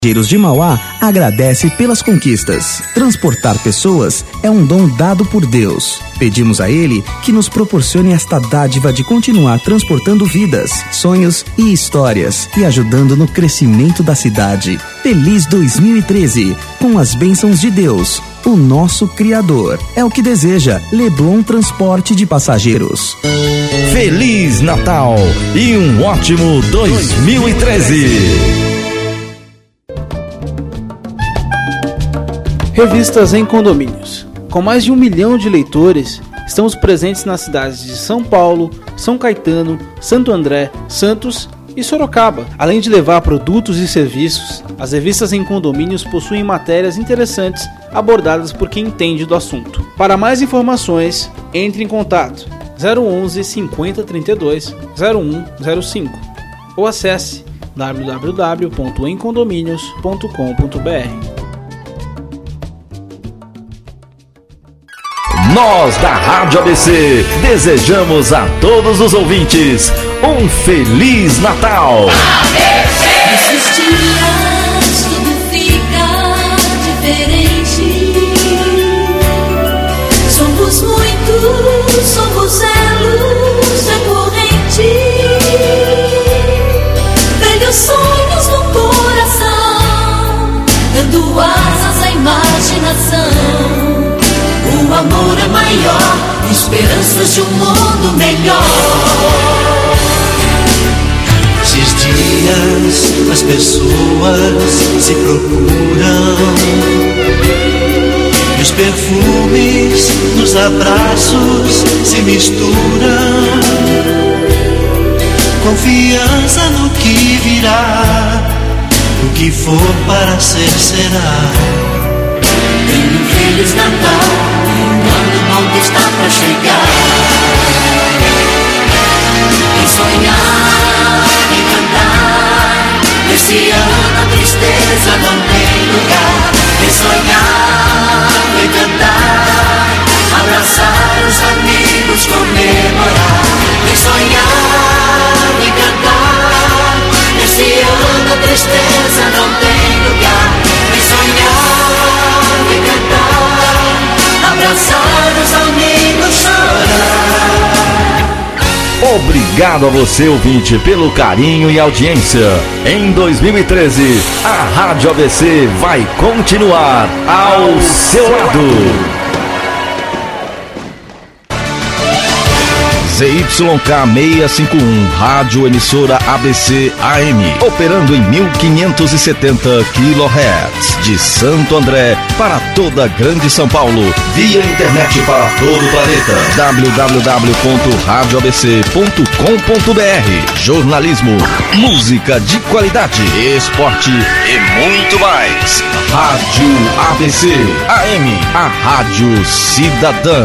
Passageiros de Mauá agradece pelas conquistas. Transportar pessoas é um dom dado por Deus. Pedimos a Ele que nos proporcione esta dádiva de continuar transportando vidas, sonhos e histórias e ajudando no crescimento da cidade. Feliz 2013, com as bênçãos de Deus, o nosso Criador. É o que deseja Leblon Transporte de Passageiros. Feliz Natal e um ótimo 2013! Revistas em Condomínios. Com mais de 1 milhão de leitores, estamos presentes nas cidades de São Paulo, São Caetano, Santo André, Santos e Sorocaba. Além de levar produtos e serviços, as revistas em Condomínios possuem matérias interessantes abordadas por quem entende do assunto. Para mais informações, entre em contato 011 50 32 0105 ou acesse www.emcondominios.com.br. Nós da Rádio ABC desejamos a todos os ouvintes um Feliz Natal! Nesses dias tudo fica diferente. Somos muitos, somos elos da corrente. Velhos sonhos no coração, dando asas à imaginação. O amor é maior, esperanças de um mundo melhor. Esses dias as pessoas se procuram, e os perfumes nos abraços se misturam. Confiança no que virá, o que for para ser será. Tenha um Feliz Natal, um ano novo está pra chegar. Em sonhar, em cantar, nesse ano a tristeza não tem lugar. Em sonhar, em cantar, abraçar os amigos, comemorar. Em sonhar, em cantar, nesse ano a tristeza não tem lugar. Em sonhar, em cantar, abraçar os amigos, chorar. Obrigado a você, ouvinte, pelo carinho e audiência. Em 2013, a Rádio ABC vai continuar ao seu lado. ZYK 651, Rádio Emissora ABC AM, operando em 1570 kHz, de Santo André para toda a Grande São Paulo, via internet para todo o planeta, www.radioabc.com.br. Jornalismo, música de qualidade, esporte e muito mais. Rádio ABC AM, a Rádio Cidadã.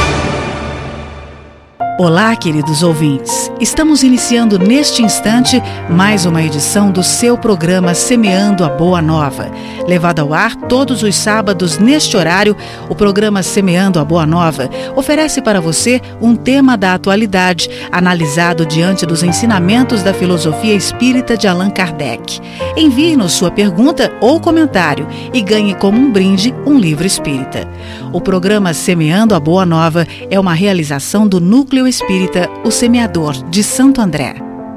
Olá, queridos ouvintes. Estamos iniciando neste instante mais uma edição do seu programa Semeando a Boa Nova. Levado ao ar todos os sábados neste horário, o programa Semeando a Boa Nova oferece para você um tema da atualidade, analisado diante dos ensinamentos da filosofia espírita de Allan Kardec. Envie-nos sua pergunta ou comentário e ganhe como um brinde um livro espírita. O programa Semeando a Boa Nova é uma realização do Núcleo Espírita O Semeador, de Santo André.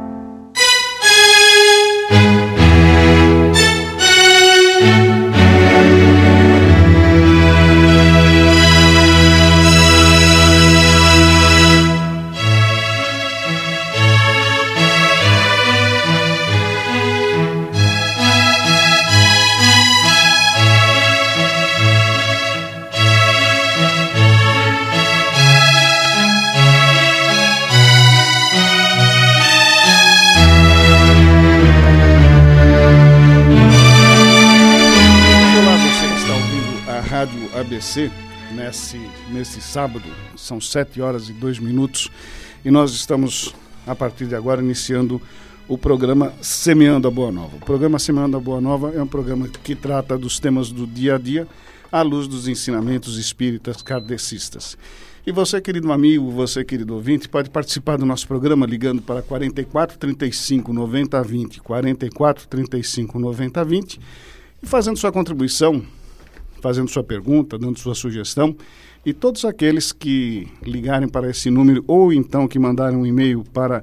Rádio ABC, nesse sábado, são 7h02, e nós estamos, a partir de agora, iniciando o programa Semeando a Boa Nova. O programa Semeando a Boa Nova é um programa que trata dos temas do dia a dia, à luz dos ensinamentos espíritas kardecistas. E você, querido amigo, você, querido ouvinte, pode participar do nosso programa ligando para 44 35 90 20, 44 35 90 20 e fazendo sua contribuição, fazendo sua pergunta, dando sua sugestão. E todos aqueles que ligarem para esse número ou então que mandarem um e-mail para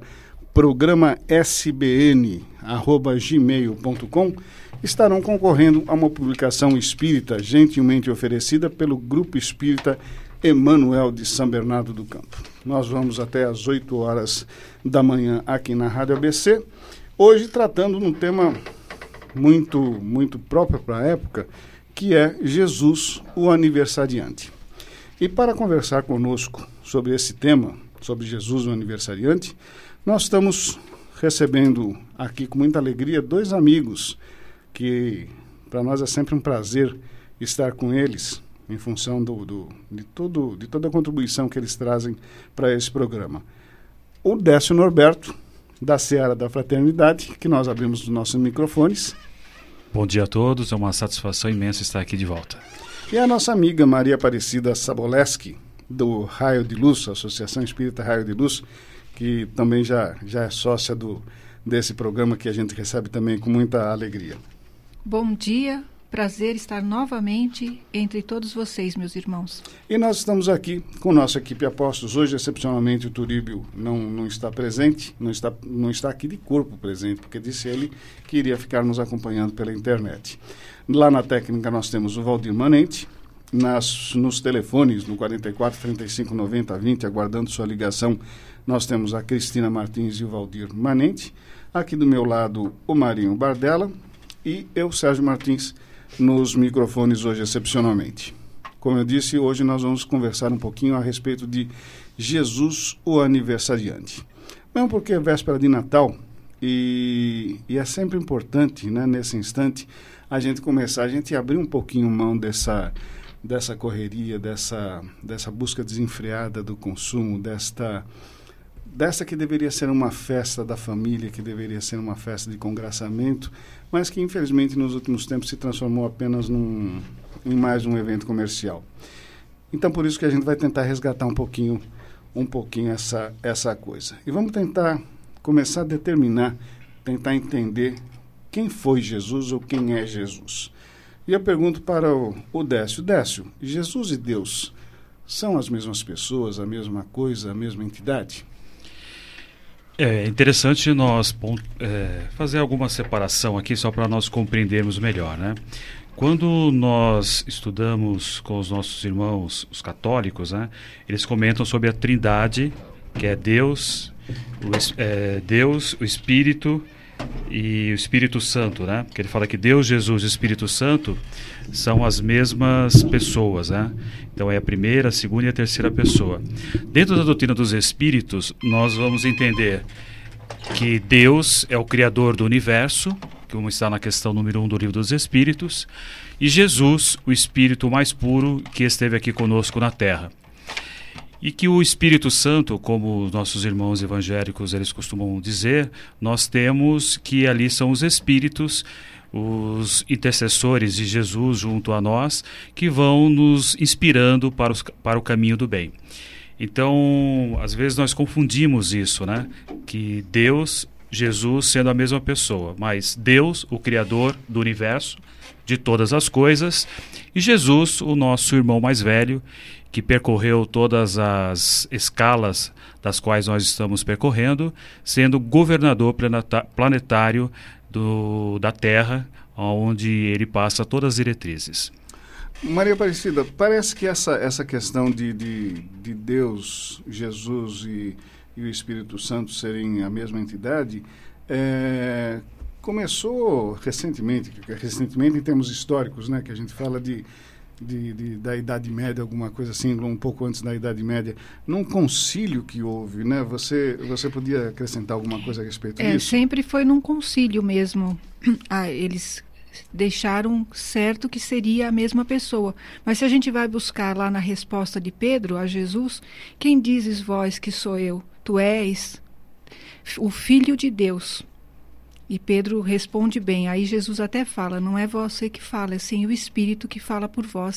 programasbn@gmail.com estarão concorrendo a uma publicação espírita gentilmente oferecida pelo Grupo Espírita Emmanuel de São Bernardo do Campo. Nós vamos até às 8 horas da manhã aqui na Rádio ABC, hoje tratando de um tema muito próprio para a época, que é Jesus, o aniversariante. E para conversar conosco sobre esse tema, sobre Jesus, o aniversariante, nós estamos recebendo aqui com muita alegria 2 amigos que para nós é sempre um prazer estar com eles, em função de toda a contribuição que eles trazem para esse programa. O Décio Norberto, da Seara da Fraternidade, que nós abrimos os nossos microfones. Bom dia a todos, é uma satisfação imensa estar aqui de volta. E a nossa amiga Maria Aparecida Saboleski, do Raio de Luz, Associação Espírita Raio de Luz, que também já é sócia desse programa que a gente recebe também com muita alegria. Bom dia. Prazer estar novamente entre todos vocês, meus irmãos. E nós estamos aqui com nossa equipe Apóstolos. Hoje, excepcionalmente, o Turíbio não está presente, não está aqui de corpo presente, porque disse ele que iria ficar nos acompanhando pela internet. Lá na técnica nós temos o Valdir Manente, nos telefones, no 44 35 90 20, aguardando sua ligação, nós temos a Cristina Martins e o Valdir Manente. Aqui do meu lado, o Marinho Bardella e eu, Sérgio Martins, nos microfones hoje, excepcionalmente. Como eu disse, hoje nós vamos conversar um pouquinho a respeito de Jesus, o aniversariante. Mesmo porque é véspera de Natal e é sempre importante, né, nesse instante, a gente abrir um pouquinho mão dessa correria, dessa busca desenfreada do consumo, desta que deveria ser uma festa da família, que deveria ser uma festa de congraçamento, mas que infelizmente nos últimos tempos se transformou apenas em mais um evento comercial. Então por isso que a gente vai tentar resgatar um pouquinho essa coisa. E vamos tentar começar a determinar, tentar entender quem foi Jesus ou quem é Jesus. E eu pergunto para o Décio. Décio, Jesus e Deus são as mesmas pessoas, a mesma coisa, a mesma entidade? É interessante nós fazer alguma separação aqui só para nós compreendermos melhor, né? Quando nós estudamos com os nossos irmãos, os católicos, né, eles comentam sobre a Trindade, que é Deus, o Espírito e o Espírito Santo, né? Porque ele fala que Deus, Jesus e o Espírito Santo são as mesmas pessoas, né? Então é a primeira, a segunda e a terceira pessoa. Dentro da doutrina dos Espíritos, nós vamos entender que Deus é o Criador do Universo, como está na questão número 1 do Livro dos Espíritos, e Jesus, o Espírito mais puro que esteve aqui conosco na Terra. E que o Espírito Santo, como os nossos irmãos evangélicos eles costumam dizer, nós temos que ali são os Espíritos, os intercessores de Jesus junto a nós, que vão nos inspirando para o caminho do bem. Então, às vezes nós confundimos isso, né? Que Deus, Jesus sendo a mesma pessoa, mas Deus, o Criador do Universo, de todas as coisas, e Jesus, o nosso irmão mais velho, que percorreu todas as escalas das quais nós estamos percorrendo, sendo governador planetário da Terra, onde ele passa todas as diretrizes. Maria Aparecida, parece que essa questão de Deus, Jesus e o Espírito Santo serem a mesma entidade, começou recentemente em termos históricos, né, que a gente fala da Idade Média, alguma coisa assim, um pouco antes da Idade Média, num concílio que houve, né? Você podia acrescentar alguma coisa a respeito disso? Sempre foi num concílio mesmo. Eles deixaram certo que seria a mesma pessoa. Mas se a gente vai buscar lá na resposta de Pedro a Jesus, quem dizes vós que sou eu? Tu és o Filho de Deus. E Pedro responde bem. Aí Jesus até fala, não é você que fala, é sim o Espírito que fala por vós.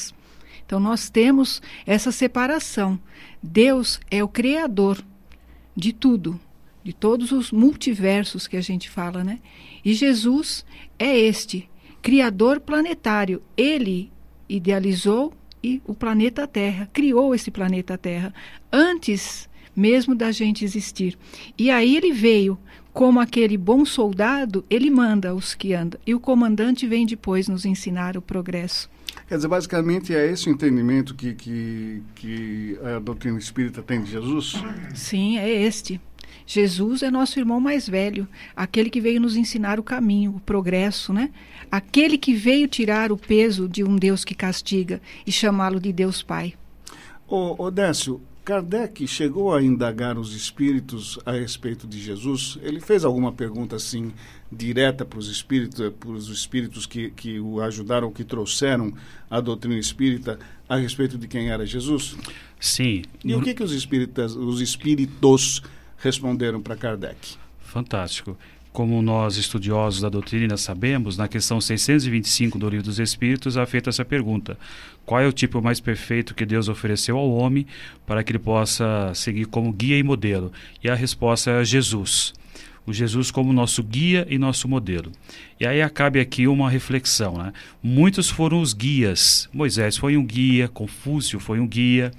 Então nós temos essa separação. Deus é o criador de tudo, de todos os multiversos que a gente fala, né? E Jesus é este criador planetário. Ele idealizou o planeta Terra, criou esse planeta Terra antes mesmo da gente existir. E aí ele veio como aquele bom soldado, ele manda os que andam. E o comandante vem depois nos ensinar o progresso. Quer dizer, basicamente é esse o entendimento que a doutrina espírita tem de Jesus? Sim, é este. Jesus é nosso irmão mais velho, aquele que veio nos ensinar o caminho, o progresso, né? Aquele que veio tirar o peso de um Deus que castiga e chamá-lo de Deus Pai. Ô Décio, Kardec chegou a indagar os espíritos a respeito de Jesus? Ele fez alguma pergunta assim direta para os espíritos que o ajudaram, que trouxeram a doutrina espírita a respeito de quem era Jesus? Sim. E o que os espíritos responderam para Kardec? Fantástico. Como nós, estudiosos da doutrina, sabemos, na questão 625 do Livro dos Espíritos, há feita essa pergunta. Qual é o tipo mais perfeito que Deus ofereceu ao homem para que ele possa seguir como guia e modelo? E a resposta é Jesus. O Jesus como nosso guia e nosso modelo. E aí cabe aqui uma reflexão, né? Muitos foram os guias. Moisés foi um guia, Confúcio foi um guia,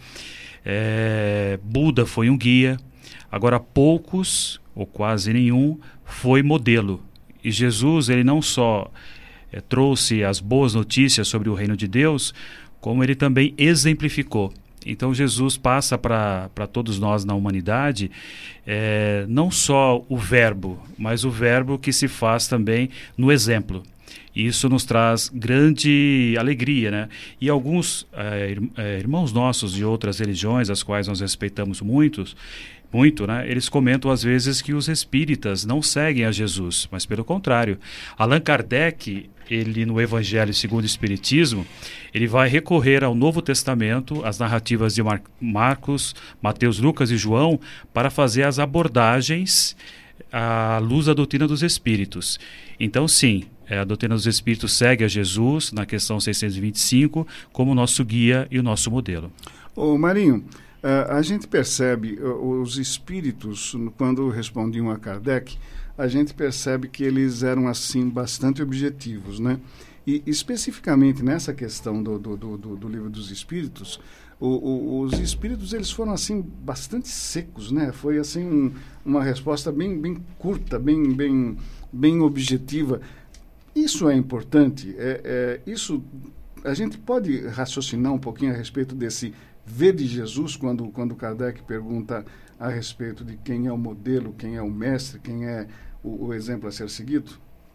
Buda foi um guia. Agora poucos, ou quase nenhum, foi modelo. E Jesus, ele não só trouxe as boas notícias sobre o reino de Deus, como ele também exemplificou. Então Jesus passa para todos nós na humanidade não só o verbo, mas o verbo que se faz também no exemplo. E isso nos traz grande alegria, né? E alguns irmãos nossos de outras religiões, as quais nós respeitamos muito, né? Eles comentam às vezes que os espíritas não seguem a Jesus, mas pelo contrário. Allan Kardec, ele no Evangelho segundo o Espiritismo, ele vai recorrer ao Novo Testamento, às narrativas de Marcos, Mateus, Lucas e João, para fazer as abordagens à luz da doutrina dos Espíritos. Então sim, a doutrina dos Espíritos segue a Jesus, na questão 625, como nosso guia e o nosso modelo. Ô Marinho, a gente percebe, os espíritos, quando respondiam a Kardec, a gente percebe que eles eram, assim, bastante objetivos, né? E, especificamente nessa questão do Livro dos Espíritos, os espíritos, eles foram, assim, bastante secos, né? Foi, assim, uma resposta bem curta, bem objetiva. Isso é importante? Isso, a gente pode raciocinar um pouquinho a respeito desse ver de Jesus, quando Kardec pergunta a respeito de quem é o modelo, quem é o mestre, quem é o exemplo a ser seguido?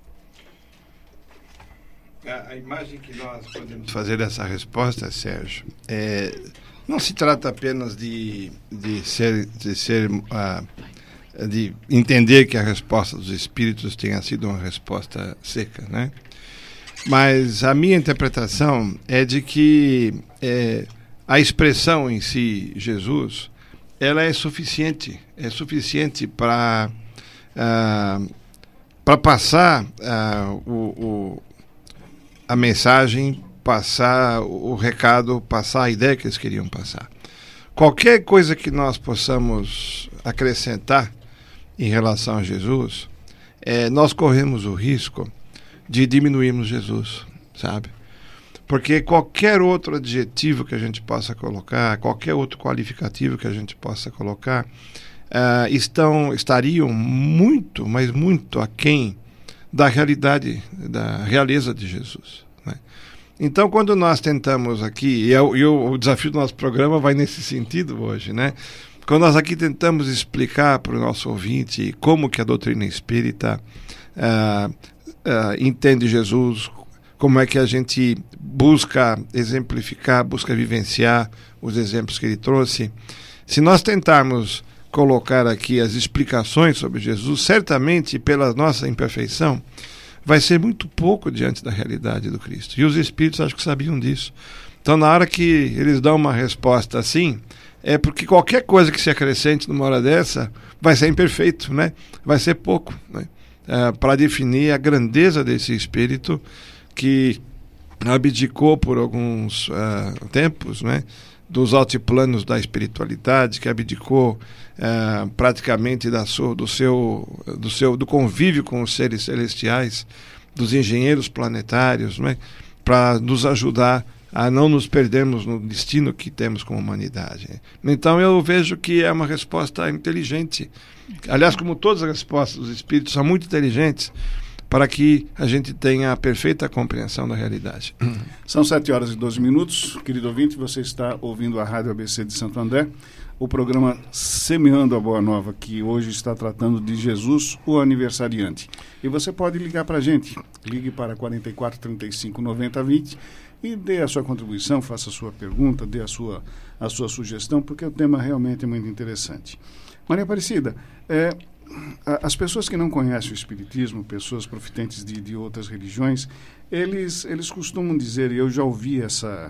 A imagem que nós podemos fazer dessa resposta, Sérgio, não se trata apenas de entender que a resposta dos espíritos tenha sido uma resposta seca, né? Mas a minha interpretação é de que a expressão em si, Jesus, ela é suficiente para passar a mensagem, passar o recado, passar a ideia que eles queriam passar. Qualquer coisa que nós possamos acrescentar em relação a Jesus, nós corremos o risco de diminuirmos Jesus, sabe? Porque qualquer outro adjetivo que a gente possa colocar, qualquer outro qualificativo que a gente possa colocar, estariam muito, mas muito aquém da realidade, da realeza de Jesus, né? Então, quando nós tentamos aqui, e o desafio do nosso programa vai nesse sentido hoje, né? Quando nós aqui tentamos explicar para o nosso ouvinte como que a doutrina espírita entende Jesus, como é que a gente busca exemplificar, busca vivenciar os exemplos que ele trouxe. Se nós tentarmos colocar aqui as explicações sobre Jesus, certamente pela nossa imperfeição, vai ser muito pouco diante da realidade do Cristo. E os espíritos acho que sabiam disso. Então, na hora que eles dão uma resposta assim, é porque qualquer coisa que se acrescente numa hora dessa vai ser imperfeito, né? Vai ser pouco, né? Para definir a grandeza desse espírito que abdicou por alguns tempos, né, dos altiplanos da espiritualidade, que abdicou praticamente do convívio com os seres celestiais, dos engenheiros planetários, né, para nos ajudar a não nos perdermos no destino que temos como humanidade. Então eu vejo que é uma resposta inteligente. Aliás, como todas as respostas dos espíritos são muito inteligentes, para que a gente tenha a perfeita compreensão da realidade. São 7h12. Querido ouvinte, você está ouvindo a Rádio ABC de Santo André, o programa Semeando a Boa Nova, que hoje está tratando de Jesus, o aniversariante. E você pode ligar para a gente. Ligue para 44 35 90 20 e dê a sua contribuição, faça a sua pergunta, dê a sua sugestão, porque o tema realmente é muito interessante. Maria Aparecida, as pessoas que não conhecem o Espiritismo, pessoas profitentes de outras religiões, eles costumam dizer, e eu já ouvi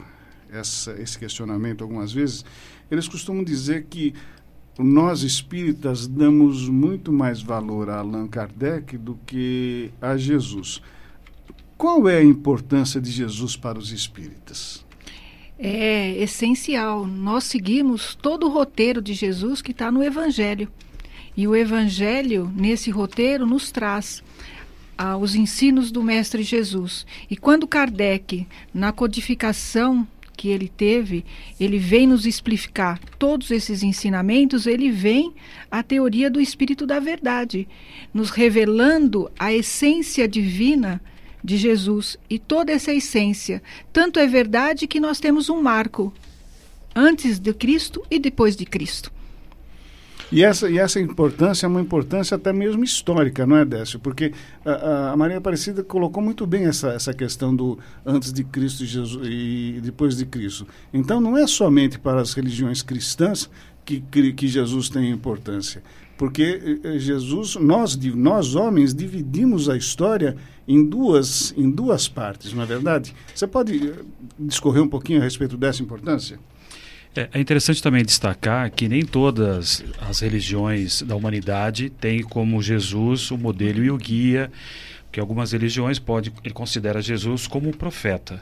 esse questionamento algumas vezes, eles costumam dizer que nós espíritas damos muito mais valor a Allan Kardec do que a Jesus. Qual é a importância de Jesus para os espíritas? É essencial. Nós seguimos todo o roteiro de Jesus que está no Evangelho. E o Evangelho, nesse roteiro, nos traz os ensinos do Mestre Jesus. E quando Kardec, na codificação que ele teve, ele vem nos explicar todos esses ensinamentos, ele vem a teoria do Espírito da Verdade, nos revelando a essência divina de Jesus. E toda essa essência, tanto é verdade que nós temos um marco antes de Cristo e depois de Cristo. E essa importância é uma importância até mesmo histórica, não é, Décio? Porque a Maria Aparecida colocou muito bem essa questão do antes de Cristo e depois de Cristo. Então não é somente para as religiões cristãs que Jesus tem importância. Porque Jesus, nós homens, dividimos a história em duas partes, não é verdade? Você pode discorrer um pouquinho a respeito dessa importância? É interessante também destacar que nem todas as religiões da humanidade têm como Jesus o modelo e o guia, porque algumas religiões ele considera Jesus como um profeta.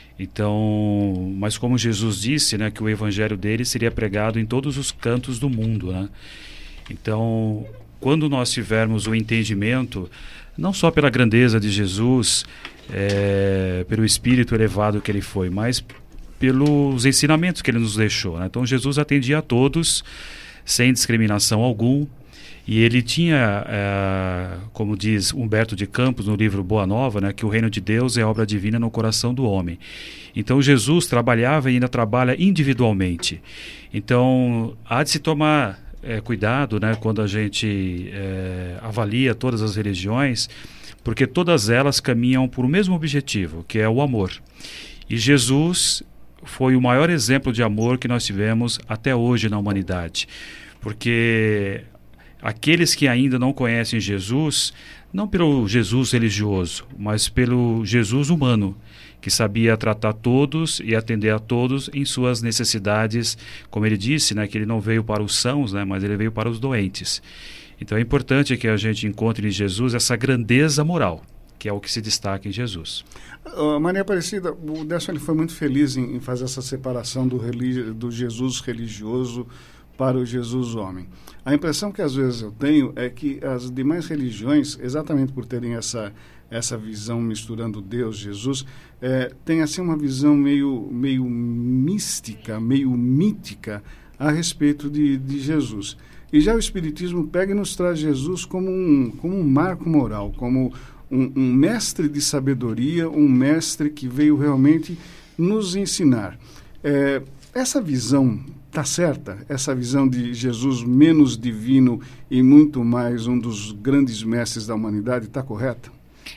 Então, mas como Jesus disse, né, que o evangelho dele seria pregado em todos os cantos do mundo, né? Então, quando nós tivermos o entendimento, não só pela grandeza de Jesus, pelo espírito elevado que ele foi, mas pelos ensinamentos que ele nos deixou, né? Então Jesus atendia a todos sem discriminação algum, e ele tinha, como diz Humberto de Campos no livro Boa Nova, né, que o reino de Deus é obra divina no coração do homem. Então Jesus trabalhava e ainda trabalha individualmente. Então há de se tomar cuidado, né, quando a gente avalia todas as religiões, porque todas elas caminham por o mesmo objetivo, que é o amor. E Jesus foi o maior exemplo de amor que nós tivemos até hoje na humanidade, porque aqueles que ainda não conhecem Jesus, não pelo Jesus religioso, mas pelo Jesus humano, que sabia tratar todos e atender a todos em suas necessidades, como ele disse, né, que ele não veio para os sãos, né, mas ele veio para os doentes. Então é importante que a gente encontre em Jesus essa grandeza moral, que é o que se destaca em Jesus. Maria Aparecida, o Décio ele foi muito feliz em fazer essa separação do Jesus religioso para o Jesus homem. A impressão que às vezes eu tenho é que as demais religiões, exatamente por terem essa visão misturando Deus, Jesus, tem assim uma visão meio mística, meio mítica a respeito de Jesus. E já o Espiritismo pega e nos traz Jesus como um marco moral, como um mestre de sabedoria, um mestre que veio realmente nos ensinar. Essa visão está certa? Essa visão de Jesus menos divino e muito mais um dos grandes mestres da humanidade está correta?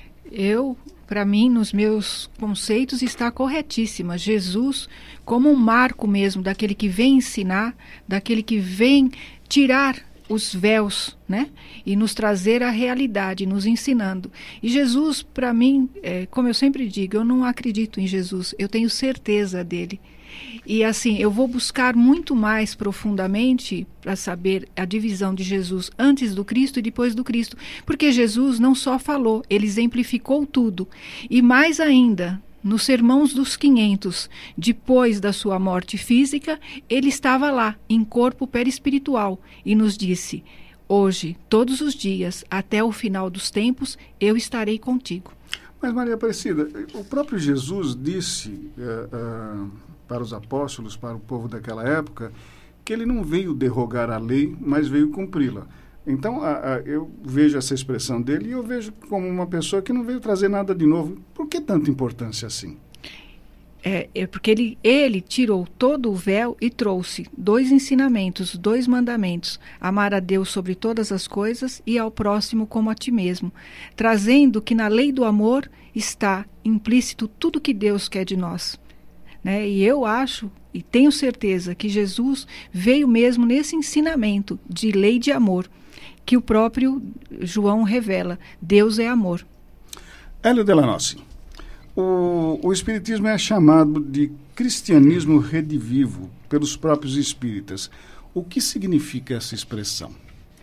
Para mim, nos meus conceitos, está corretíssima. Jesus como um marco mesmo daquele que vem ensinar, daquele que vem tirar os véus, né? E nos trazer a realidade, nos ensinando. E Jesus, para mim, como eu sempre digo, eu não acredito em Jesus, eu tenho certeza dele. E assim, eu vou buscar muito mais profundamente para saber a divisão de Jesus antes do Cristo e depois do Cristo. Porque Jesus não só falou, ele exemplificou tudo. E mais ainda, nos Sermões dos 500, depois da sua morte física, ele estava lá, em corpo perispiritual, e nos disse: hoje, todos os dias, até o final dos tempos, eu estarei contigo. Mas, Maria Aparecida, o próprio Jesus disse para os apóstolos, para o povo daquela época, que ele não veio derrogar a lei, mas veio cumpri-la. Então, eu vejo essa expressão dele e eu vejo como uma pessoa que não veio trazer nada de novo. Por que tanta importância assim? É porque ele tirou todo o véu e trouxe 2 ensinamentos, 2 mandamentos: amar a Deus sobre todas as coisas e ao próximo como a ti mesmo, trazendo que na lei do amor está implícito tudo que Deus quer de nós. Né? E eu acho e tenho certeza que Jesus veio mesmo nesse ensinamento de lei de amor, que o próprio João revela: Deus é amor. Hélio Delanossi, o Espiritismo é chamado de cristianismo redivivo pelos próprios espíritas. O que significa essa expressão?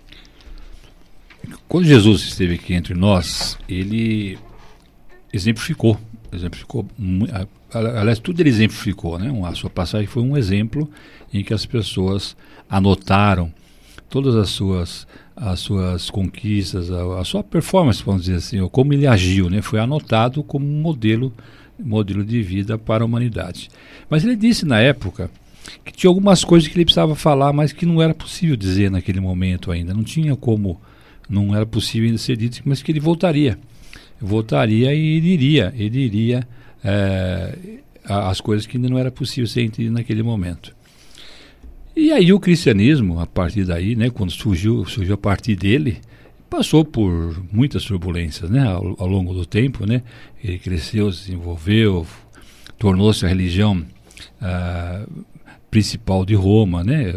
Quando Jesus esteve aqui entre nós, ele exemplificou, aliás, tudo ele exemplificou, né? A sua passagem foi um exemplo em que as pessoas anotaram todas as suas conquistas, a sua performance, vamos dizer assim, ou como ele agiu, né? Foi anotado como um modelo de vida para a humanidade. Mas ele disse na época que tinha algumas coisas que ele precisava falar, mas que não era possível dizer naquele momento ainda, não era possível ainda ser dito, mas que ele voltaria e ele iria as coisas que ainda não era possível ser entendido naquele momento. E aí o cristianismo, a partir daí, né, quando surgiu a partir dele, passou por muitas turbulências, né, ao longo do tempo, né. Ele cresceu, se desenvolveu, tornou-se a religião principal de Roma, né,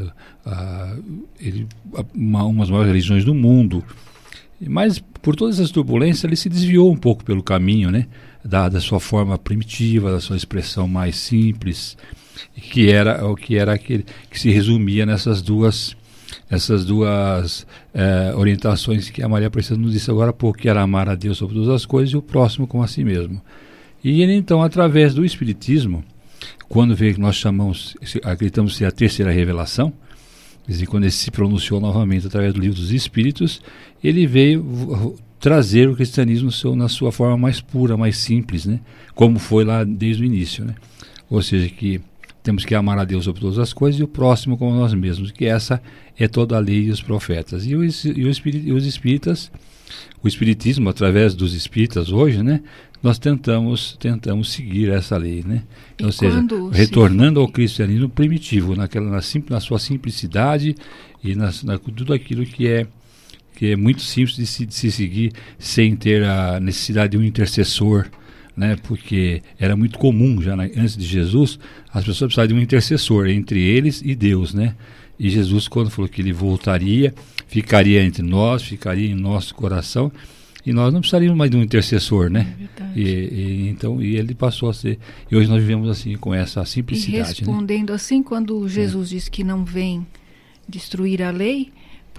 uma das maiores religiões do mundo. Mas por todas essas turbulências ele se desviou um pouco pelo caminho, né, da sua forma primitiva, da sua expressão mais simples, que era aquele que se resumia nessas duas orientações que a Maria Aparecida nos disse agora há pouco, que era amar a Deus sobre todas as coisas e o próximo como a si mesmo. E ele então, através do Espiritismo, quando veio que nós acreditamos ser a terceira revelação, quer dizer, quando ele se pronunciou novamente através do Livro dos Espíritos, ele veio trazer o cristianismo na sua forma mais pura, mais simples, né? Como foi lá desde o início, né? Ou seja, que temos que amar a Deus sobre todas as coisas e o próximo como nós mesmos, que essa é toda a lei e os profetas. E os espíritas, o espiritismo, através dos espíritas hoje, né, nós tentamos seguir essa lei, né? Ou seja, retornando ao cristianismo primitivo, na sua simplicidade e tudo aquilo que é muito simples de se seguir, sem ter a necessidade de um intercessor, né? Porque era muito comum já antes de Jesus, as pessoas precisavam de um intercessor entre eles e Deus, né? E Jesus, quando falou que ele voltaria, ficaria entre nós, ficaria em nosso coração, e nós não precisaríamos mais de um intercessor, né? Então ele passou a ser, e hoje nós vivemos assim, com essa simplicidade. E respondendo, né? Assim, quando Jesus diz que não vem destruir a lei,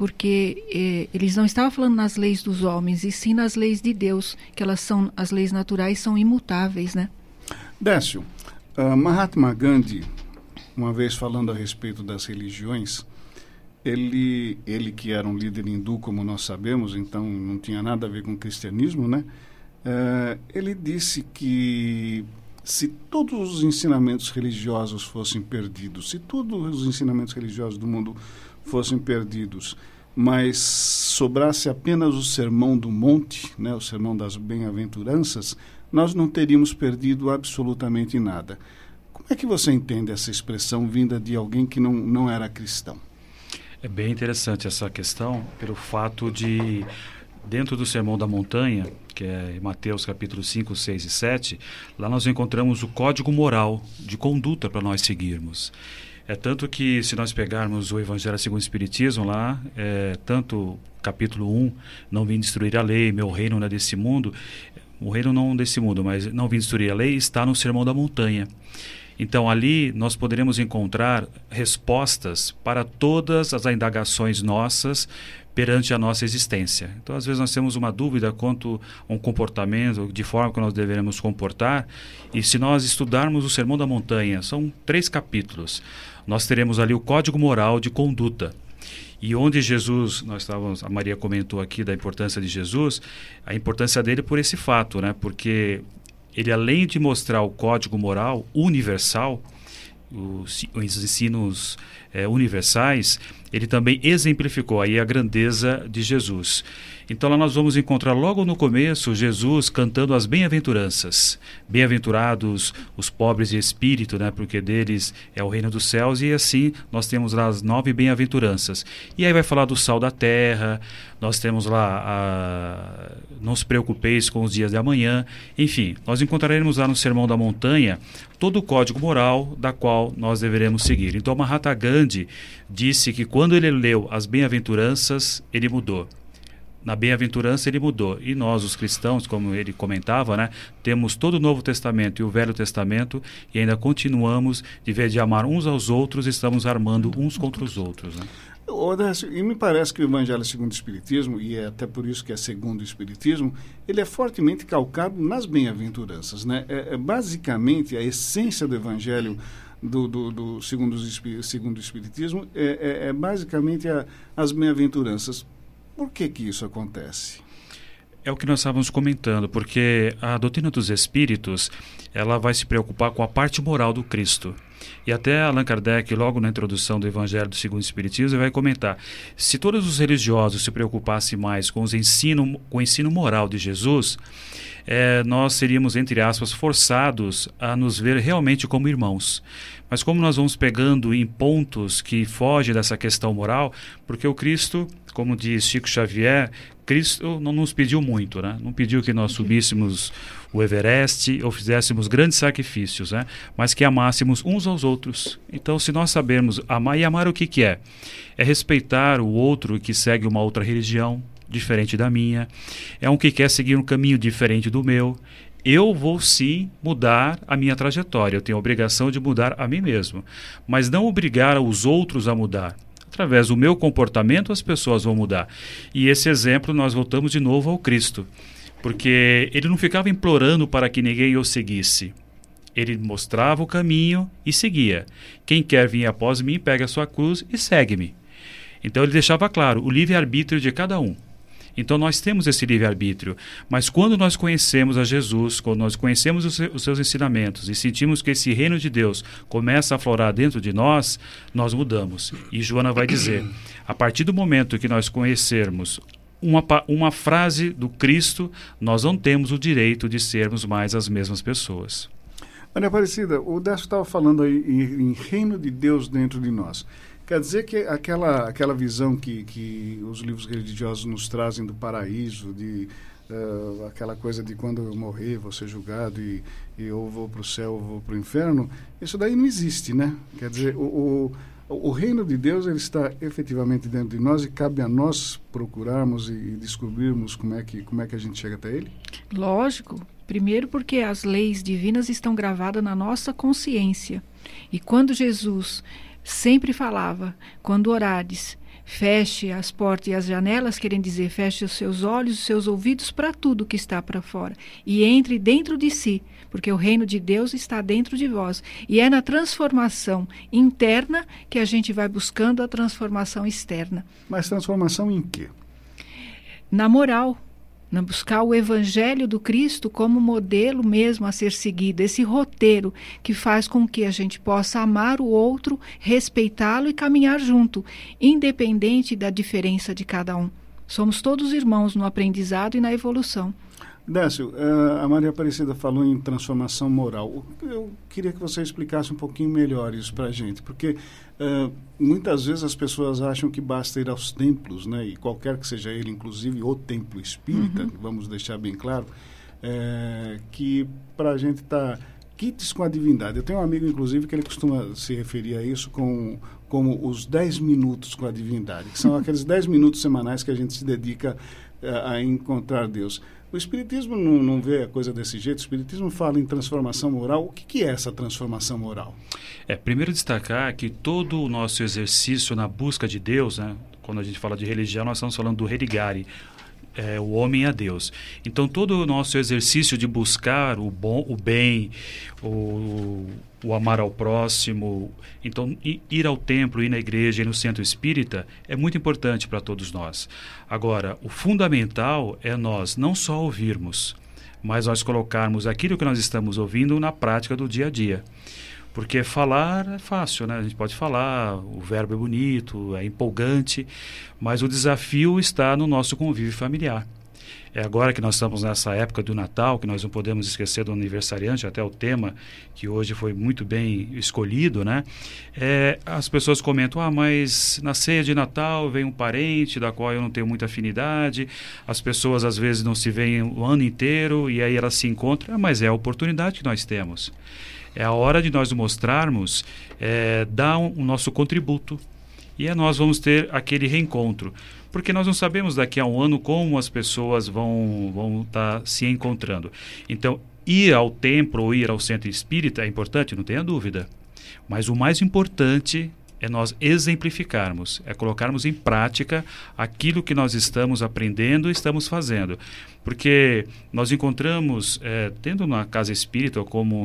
porque eles não estavam falando nas leis dos homens, e sim nas leis de Deus, que as leis naturais são imutáveis, né? Décio, Mahatma Gandhi, uma vez falando a respeito das religiões, ele que era um líder hindu, como nós sabemos, então não tinha nada a ver com o cristianismo, né? Ele disse que se todos os ensinamentos religiosos fossem perdidos, se todos os ensinamentos religiosos do mundo fossem perdidos, mas sobrasse apenas o Sermão do Monte, né, o Sermão das Bem-aventuranças, nós não teríamos perdido absolutamente nada. Como é que você entende essa expressão vinda de alguém que não era cristão? É bem interessante essa questão, pelo fato de, dentro do Sermão da Montanha, que é Mateus capítulo 5, 6 e 7, lá nós encontramos o código moral de conduta para nós seguirmos. É tanto que, se nós pegarmos o Evangelho segundo o Espiritismo, lá, tanto capítulo 1, não vim destruir a lei, meu reino não é desse mundo, o reino não desse mundo, mas não vim destruir a lei, está no Sermão da Montanha. Então, ali nós poderemos encontrar respostas para todas as indagações nossas perante a nossa existência. Então, às vezes, nós temos uma dúvida quanto a um comportamento, de forma que nós deveremos comportar, e se nós estudarmos o Sermão da Montanha, são 3 capítulos, nós teremos ali o Código Moral de Conduta. E onde Jesus, a Maria comentou aqui da importância de Jesus, a importância dele por esse fato, né? Porque ele, além de mostrar o código moral universal, os ensinos universais, ele também exemplificou aí a grandeza de Jesus. Então lá nós vamos encontrar logo no começo Jesus cantando as bem-aventuranças. Bem-aventurados os pobres de espírito, né? Porque deles é o reino dos céus, e assim nós temos lá as 9 bem-aventuranças. E aí vai falar do sal da terra, nós temos lá não se preocupeis com os dias de amanhã. Enfim, nós encontraremos lá no Sermão da Montanha todo o código moral da qual nós deveremos seguir. Então Mahatma Gandhi disse que quando ele leu as bem-aventuranças, ele mudou. Na bem-aventurança ele mudou. E nós, os cristãos, como ele comentava, né, temos todo o Novo Testamento e o Velho Testamento, e ainda continuamos, de vez de amar uns aos outros, estamos armando uns contra os outros, né? Odécio, e me parece que o Evangelho segundo o Espiritismo, e é até por isso que é segundo o Espiritismo, ele é fortemente calcado nas bem-aventuranças, né? Basicamente, a essência do Evangelho segundo o Espiritismo é basicamente as bem-aventuranças. Por que isso acontece? É o que nós estávamos comentando, porque a doutrina dos Espíritos, ela vai se preocupar com a parte moral do Cristo. E até Allan Kardec, logo na introdução do Evangelho segundo o Espiritismo, vai comentar: se todos os religiosos se preocupassem mais com o ensino moral de Jesus, nós seríamos, entre aspas, forçados a nos ver realmente como irmãos. Mas como nós vamos pegando em pontos que fogem dessa questão moral, porque o Cristo, como diz Chico Xavier, Cristo não nos pediu muito, né? Não pediu que nós subíssemos o Everest ou fizéssemos grandes sacrifícios, né? Mas que amássemos uns aos outros. Então, se nós sabermos amar, e amar o que é? É respeitar o outro que segue uma outra religião diferente da minha, é um que quer seguir um caminho diferente do meu. Eu vou sim mudar a minha trajetória, eu tenho a obrigação de mudar a mim mesmo, mas não obrigar os outros a mudar. Através do meu comportamento as pessoas vão mudar. E esse exemplo nós voltamos de novo ao Cristo, porque ele não ficava implorando para que ninguém o seguisse. Ele mostrava o caminho e seguia. Quem quer vir após mim, pega a sua cruz e segue-me. Então ele deixava claro o livre-arbítrio de cada um. Então nós temos esse livre-arbítrio, mas quando nós conhecemos a Jesus, quando nós conhecemos os seus ensinamentos e sentimos que esse reino de Deus começa a aflorar dentro de nós, nós mudamos. E Joana vai dizer, a partir do momento que nós conhecermos uma frase do Cristo, nós não temos o direito de sermos mais as mesmas pessoas. Maria Aparecida, o Décio estava falando aí em reino de Deus dentro de nós. Quer dizer que aquela visão que os livros religiosos nos trazem do paraíso, aquela coisa de quando eu morrer vou ser julgado e eu vou para o céu ou vou para o inferno, isso daí não existe, né? Quer dizer, o reino de Deus ele está efetivamente dentro de nós e cabe a nós procurarmos e descobrirmos como é que a gente chega até ele? Lógico. Primeiro porque as leis divinas estão gravadas na nossa consciência. E quando Jesus sempre falava, quando orares, feche as portas e as janelas, querendo dizer, feche os seus olhos, os seus ouvidos para tudo que está para fora. E entre dentro de si, porque o reino de Deus está dentro de vós. E é na transformação interna que a gente vai buscando a transformação externa. Mas transformação em quê? Na moral. Buscar o Evangelho do Cristo como modelo mesmo a ser seguido, esse roteiro que faz com que a gente possa amar o outro, respeitá-lo e caminhar junto, independente da diferença de cada um. Somos todos irmãos no aprendizado e na evolução. Décio, a Maria Aparecida falou em transformação moral. Eu queria que você explicasse um pouquinho melhor isso para a gente, porque muitas vezes as pessoas acham que basta ir aos templos, né? E qualquer que seja ele, inclusive o templo espírita, vamos deixar bem claro, que para a gente estar quites com a divindade. Eu tenho um amigo, inclusive, que ele costuma se referir a isso como os 10 minutos com a divindade, que são aqueles 10 minutos semanais que a gente se dedica a encontrar Deus. O Espiritismo não vê a coisa desse jeito. O Espiritismo fala em transformação moral. O que é essa transformação moral? Primeiro destacar que todo o nosso exercício na busca de Deus, né, quando a gente fala de religião, nós estamos falando do religare, o homem a Deus. Então, todo o nosso exercício de buscar o bom, o bem, o amar ao próximo, então ir ao templo, ir na igreja, ir no centro espírita é muito importante para todos nós. Agora, o fundamental é nós não só ouvirmos, mas nós colocarmos aquilo que nós estamos ouvindo na prática do dia a dia. Porque falar é fácil, né? A gente pode falar, o verbo é bonito, é empolgante, mas o desafio está no nosso convívio familiar. É agora que nós estamos nessa época do Natal, que nós não podemos esquecer do aniversariante, até o tema que hoje foi muito bem escolhido, né? As pessoas comentam, mas na ceia de Natal vem um parente da qual eu não tenho muita afinidade, as pessoas às vezes não se veem o ano inteiro e aí elas se encontram, mas é a oportunidade que nós temos. É a hora de nós mostrarmos, dar o nosso contributo. E nós vamos ter aquele reencontro. Porque nós não sabemos daqui a um ano como as pessoas vão estar se encontrando. Então, ir ao templo ou ir ao centro espírita é importante, não tenha dúvida. Mas o mais importante é nós exemplificarmos, é colocarmos em prática aquilo que nós estamos aprendendo e estamos fazendo. Porque nós encontramos, tendo na casa espírita, como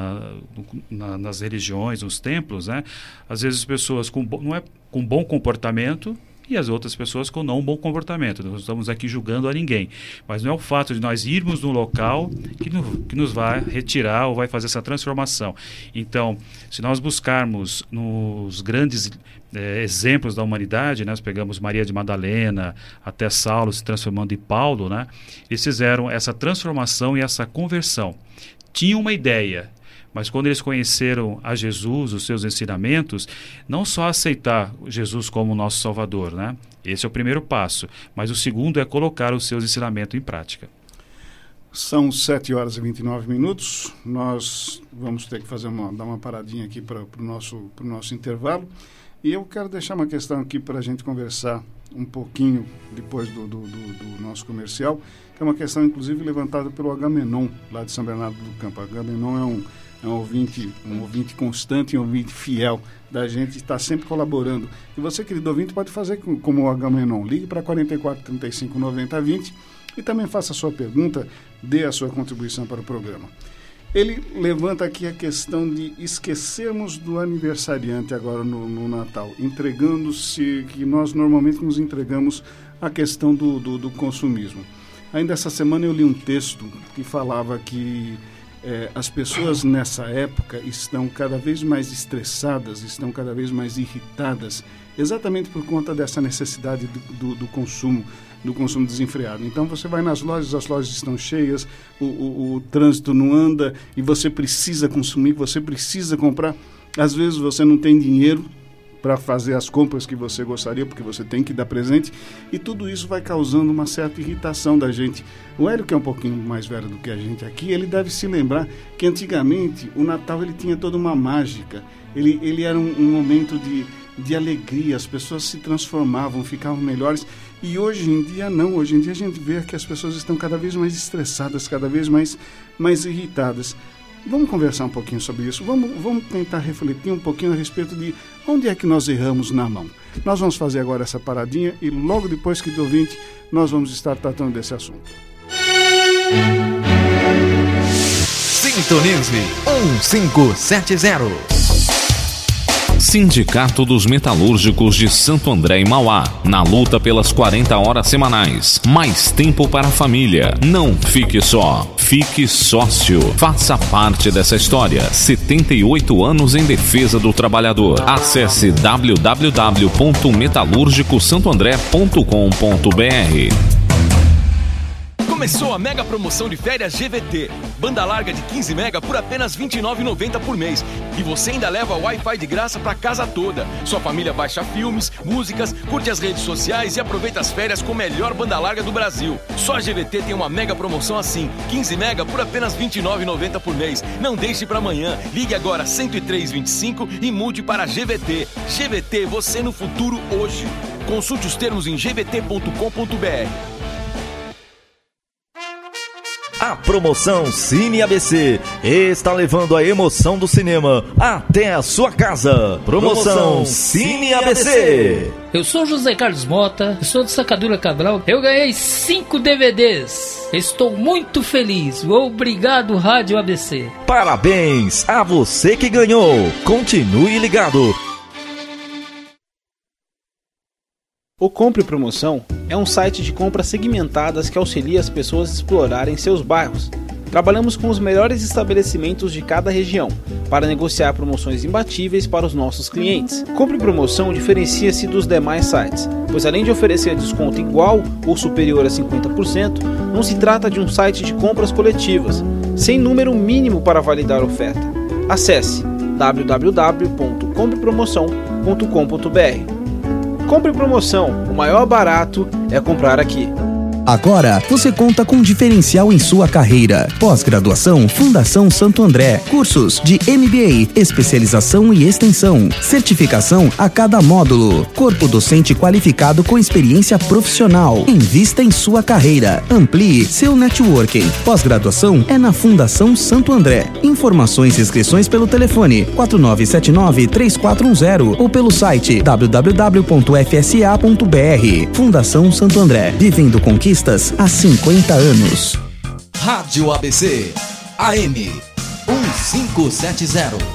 nas religiões, nos templos, né, às vezes pessoas com bom comportamento e as outras pessoas com não bom comportamento. Nós não estamos aqui julgando a ninguém, mas não é o fato de nós irmos no local que nos vai retirar ou vai fazer essa transformação. Então, se nós buscarmos nos grandes exemplos da humanidade, né, nós pegamos Maria de Madalena, até Saulo se transformando em Paulo, né, eles fizeram essa transformação e essa conversão. Tinham uma ideia, mas quando eles conheceram a Jesus, os seus ensinamentos, não só aceitar Jesus como nosso Salvador, né? Esse é o primeiro passo. Mas o segundo é colocar os seus ensinamentos em prática. São 7h29. Nós vamos ter que dar uma paradinha aqui para o nosso intervalo. E eu quero deixar uma questão aqui para a gente conversar um pouquinho depois do nosso comercial, que é uma questão, inclusive, levantada pelo Agamenon, lá de São Bernardo do Campo. Agamenon é um ouvinte constante, um ouvinte fiel da gente, está sempre colaborando. E você, querido ouvinte, pode fazer como o Agamenon. Ligue para 44 35 90 20 e também faça a sua pergunta, dê a sua contribuição para o programa. Ele levanta aqui a questão de esquecermos do aniversariante agora no Natal, entregando-se, que nós normalmente nos entregamos à questão do consumismo. Ainda essa semana eu li um texto que falava que as pessoas nessa época estão cada vez mais estressadas, estão cada vez mais irritadas, exatamente por conta dessa necessidade do consumo desenfreado. Então você vai nas lojas, as lojas estão cheias, o trânsito não anda e você precisa consumir, você precisa comprar. Às vezes você não tem dinheiro para fazer as compras que você gostaria, porque você tem que dar presente, e tudo isso vai causando uma certa irritação da gente. O Hélio, que é um pouquinho mais velho do que a gente aqui, ele deve se lembrar que antigamente o Natal ele tinha toda uma mágica, ele era um momento de alegria, as pessoas se transformavam, ficavam melhores, e hoje em dia não, hoje em dia a gente vê que as pessoas estão cada vez mais estressadas, cada vez mais irritadas. Vamos conversar um pouquinho sobre isso, vamos tentar refletir um pouquinho a respeito de onde é que nós erramos na mão. Nós vamos fazer agora essa paradinha e logo depois que do ouvinte nós vamos estar tratando desse assunto. Sintonize 1570. Sindicato dos Metalúrgicos de Santo André e Mauá, na luta pelas 40 horas semanais. Mais tempo para a família. Não fique só, fique sócio. Faça parte dessa história. 78 anos em defesa do trabalhador. Acesse www.metalurgicosantoandré.com.br. Começou a mega promoção de férias GVT. Banda larga de 15 mega por apenas R$ 29,90 por mês. E você ainda leva Wi-Fi de graça para casa toda. Sua família baixa filmes, músicas, curte as redes sociais e aproveita as férias com a melhor banda larga do Brasil. Só a GVT tem uma mega promoção assim. 15 mega por apenas R$ 29,90 por mês. Não deixe para amanhã. Ligue agora 10325 e mude para a GVT. GVT, você no futuro hoje. Consulte os termos em gvt.com.br. A promoção Cine ABC está levando a emoção do cinema até a sua casa. Promoção Cine ABC. Eu sou José Carlos Mota, eu sou de Sacadura Cabral. Eu ganhei 5 DVDs. Estou muito feliz. Obrigado, Rádio ABC. Parabéns a você que ganhou. Continue ligado. O Compre Promoção é um site de compras segmentadas que auxilia as pessoas a explorarem seus bairros. Trabalhamos com os melhores estabelecimentos de cada região para negociar promoções imbatíveis para os nossos clientes. Compre Promoção diferencia-se dos demais sites, pois além de oferecer desconto igual ou superior a 50%, não se trata de um site de compras coletivas, sem número mínimo para validar a oferta. Acesse www.comprepromoção.com.br. Compre Promoção, o maior barato é comprar aqui. Agora você conta com um diferencial em sua carreira. Pós-graduação Fundação Santo André. Cursos de MBA, especialização e extensão. Certificação a cada módulo. Corpo docente qualificado com experiência profissional. Invista em sua carreira. Amplie seu networking. Pós-graduação é na Fundação Santo André. Informações e inscrições pelo telefone 4979-3410 ou pelo site www.fsa.br. Fundação Santo André. Vivendo conquistas há 50 anos. Rádio ABC AM 1570.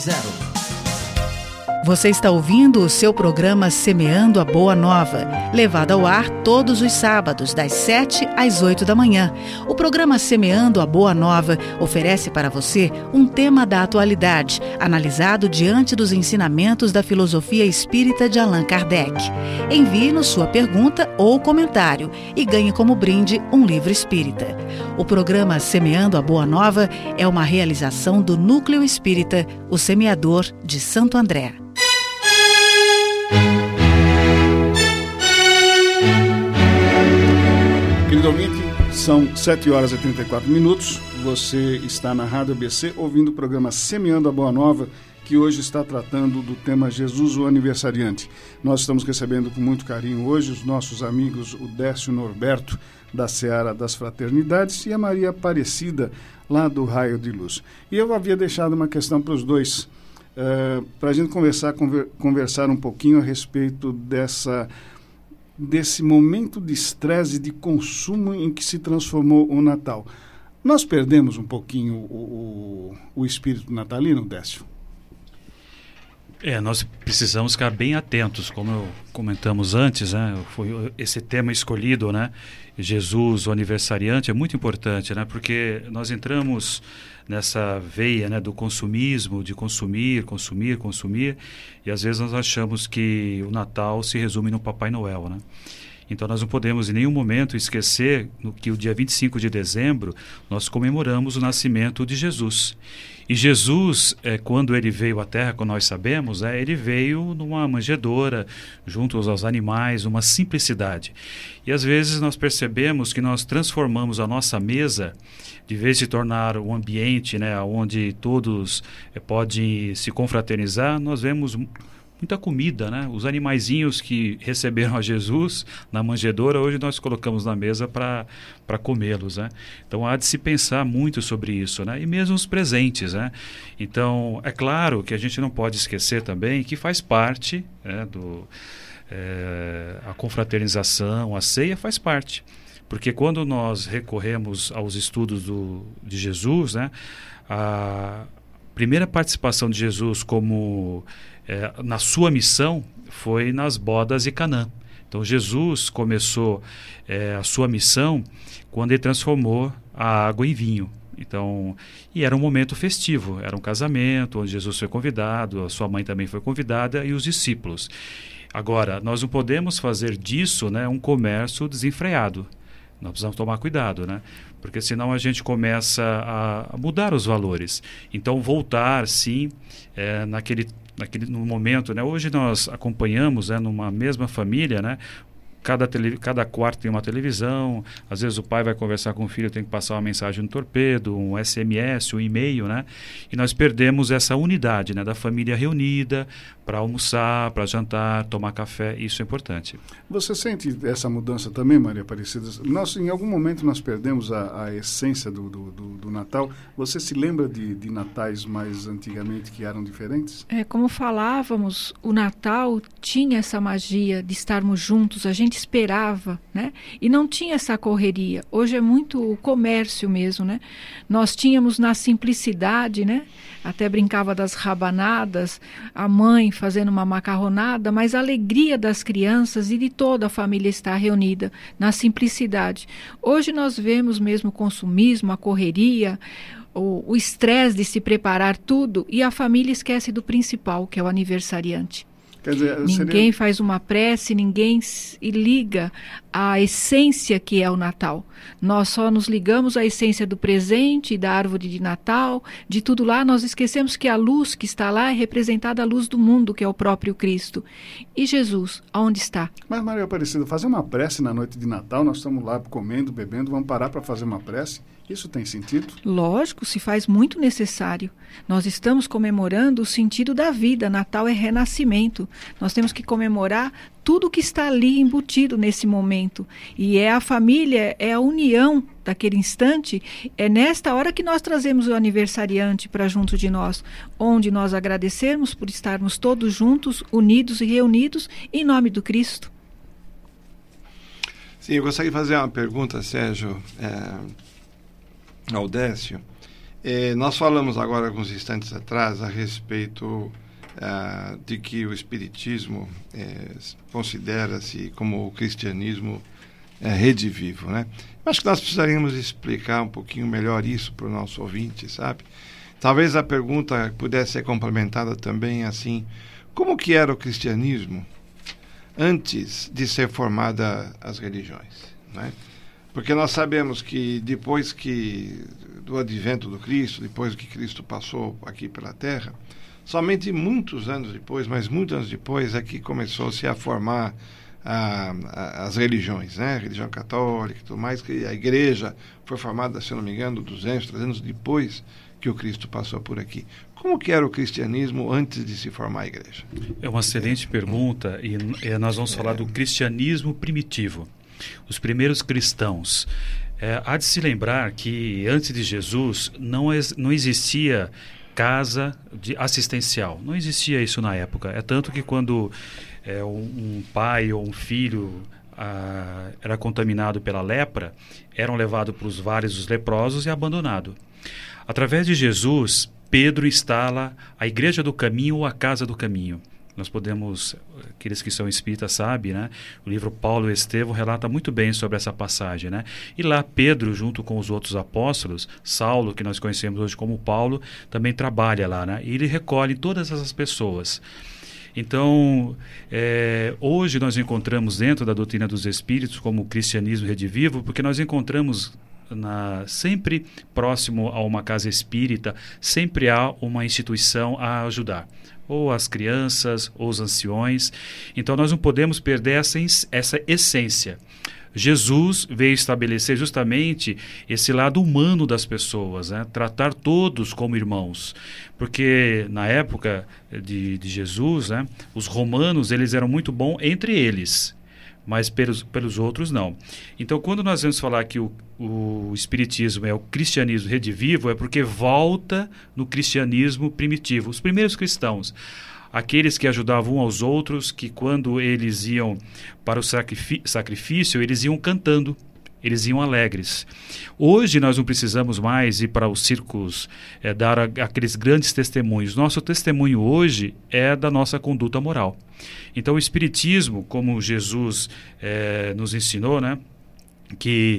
Você está ouvindo o seu programa Semeando a Boa Nova, levado ao ar todos os sábados, das 7 às 8 da manhã. O programa Semeando a Boa Nova oferece para você um tema da atualidade, analisado diante dos ensinamentos da filosofia espírita de Allan Kardec. Envie-nos sua pergunta ou comentário e ganhe como brinde um livro espírita. O programa Semeando a Boa Nova é uma realização do Núcleo Espírita, o Semeador de Santo André. Querido ouvinte, são 7 horas e 34 minutos. Você está na Rádio ABC ouvindo o programa Semeando a Boa Nova, que hoje está tratando do tema Jesus, o Aniversariante. Nós estamos recebendo com muito carinho hoje os nossos amigos, o Décio Norberto, da Seara das Fraternidades, e a Maria Aparecida, lá do Raio de Luz. E eu havia deixado uma questão para os dois, para a gente conversar um pouquinho a respeito desse momento de estresse, de consumo em que se transformou o Natal. Nós perdemos um pouquinho o espírito natalino, Décio? Nós precisamos ficar bem atentos, como comentamos antes, né? Foi esse tema escolhido, né? Jesus, o aniversariante, é muito importante, né? Porque nós entramos nessa veia, né, do consumismo, de consumir, e às vezes nós achamos que o Natal se resume no Papai Noel, né? Então nós não podemos em nenhum momento esquecer que o dia 25 de dezembro nós comemoramos o nascimento de Jesus. E Jesus, quando ele veio à Terra, como nós sabemos, ele veio numa manjedoura, junto aos animais, uma simplicidade. E às vezes nós percebemos que nós transformamos a nossa mesa, de vez de tornar um ambiente, né, onde todos podem se confraternizar, nós vemos muita comida, né? Os animaizinhos que receberam a Jesus na manjedoura, hoje nós colocamos na mesa para comê-los, né? Então há de se pensar muito sobre isso, né? E mesmo os presentes, né? Então é claro que a gente não pode esquecer também que faz parte, né, a confraternização, a ceia faz parte. Porque quando nós recorremos aos estudos de Jesus, né, a primeira participação de Jesus na sua missão foi nas bodas de Canaã. Então Jesus começou a sua missão quando ele transformou a água em vinho. Então, e era um momento festivo, era um casamento onde Jesus foi convidado, a sua mãe também foi convidada e os discípulos. Agora, nós não podemos fazer disso, né, um comércio desenfreado. Nós precisamos tomar cuidado, né? Porque senão a gente começa a mudar os valores. Então voltar, sim, no momento, né? Hoje nós acompanhamos, né, numa mesma família, né, cada quarto tem uma televisão, às vezes o pai vai conversar com o filho, tem que passar uma mensagem no torpedo, um SMS, um e-mail, né? E nós perdemos essa unidade, né, da família reunida para almoçar, para jantar, tomar café, isso é importante. Você sente essa mudança também, Maria Aparecida? Em algum momento nós perdemos a essência do Natal. Você se lembra de natais mais antigamente que eram diferentes? Como falávamos, o Natal tinha essa magia de estarmos juntos, a gente esperava, né? E não tinha essa correria. Hoje é muito o comércio mesmo, né? Nós tínhamos na simplicidade, né? Até brincava das rabanadas, a mãe fazendo uma macarronada, mas a alegria das crianças e de toda a família estar reunida na simplicidade. Hoje nós vemos mesmo o consumismo, a correria, o estresse de se preparar tudo, e a família esquece do principal, que é o aniversariante. Quer dizer, ninguém faz uma prece, ninguém liga à essência que é o Natal. Nós só nos ligamos à essência do presente, da árvore de Natal, de tudo lá. Nós esquecemos que a luz que está lá é representada a luz do mundo, que é o próprio Cristo. E Jesus, aonde está? Mas, Maria Aparecida, fazer uma prece na noite de Natal, nós estamos lá comendo, bebendo, vamos parar para fazer uma prece? Isso tem sentido? Lógico, se faz muito necessário. Nós estamos comemorando o sentido da vida. Natal é renascimento. Nós temos que comemorar tudo que está ali embutido nesse momento. E é a família, é a união daquele instante. É nesta hora que nós trazemos o aniversariante para junto de nós, onde nós agradecemos por estarmos todos juntos, unidos e reunidos em nome do Cristo. Sim, eu gostaria de fazer uma pergunta, Sérgio, ao Décio. Nós falamos agora, alguns instantes atrás, a respeito de que o Espiritismo considera-se como o cristianismo redivivo, né? Acho que nós precisaríamos explicar um pouquinho melhor isso para o nosso ouvinte, sabe? Talvez a pergunta pudesse ser complementada também assim: como que era o cristianismo antes de ser formada as religiões, né? Porque nós sabemos que depois do advento do Cristo, depois que Cristo passou aqui pela Terra, somente muitos anos depois, mas muitos anos depois, é que começou-se a formar as religiões, né? A religião católica e tudo mais, que a igreja foi formada, se eu não me engano, 200, 300 anos depois que o Cristo passou por aqui. Como que era o cristianismo antes de se formar a igreja? É uma excelente pergunta, e nós vamos falar do cristianismo primitivo. Os primeiros cristãos. Há de se lembrar que antes de Jesus não existia casa assistencial. Não existia isso na época. É tanto que quando um pai ou um filho era contaminado pela lepra, eram levados para os vales dos leprosos e abandonado. Através de Jesus, Pedro instala a Igreja do Caminho ou a Casa do Caminho. Nós podemos, aqueles que são espíritas sabem, né? O livro Paulo e Estevão relata muito bem sobre essa passagem, né? E lá Pedro, junto com os outros apóstolos, Saulo, que nós conhecemos hoje como Paulo, também trabalha lá, né? E ele recolhe todas essas pessoas. Então, hoje nós encontramos dentro da doutrina dos espíritos como o cristianismo redivivo, porque nós encontramos sempre próximo a uma casa espírita, sempre há uma instituição a ajudar, ou as crianças, ou os anciões. Então nós não podemos perder essa essência. Jesus veio estabelecer justamente esse lado humano das pessoas, né? Tratar todos como irmãos, porque na época de Jesus, né, os romanos eles eram muito bons entre eles, mas pelos outros não. Então, quando nós vamos falar que o espiritismo é o cristianismo redivivo, é porque volta no cristianismo primitivo. Os primeiros cristãos, aqueles que ajudavam aos outros, que quando eles iam para o sacrifício, eles iam cantando, eles iam alegres. Hoje nós não precisamos mais ir para os círculos, dar aqueles grandes testemunhos. Nosso testemunho hoje é da nossa conduta moral. Então o Espiritismo, como Jesus nos ensinou, né? Que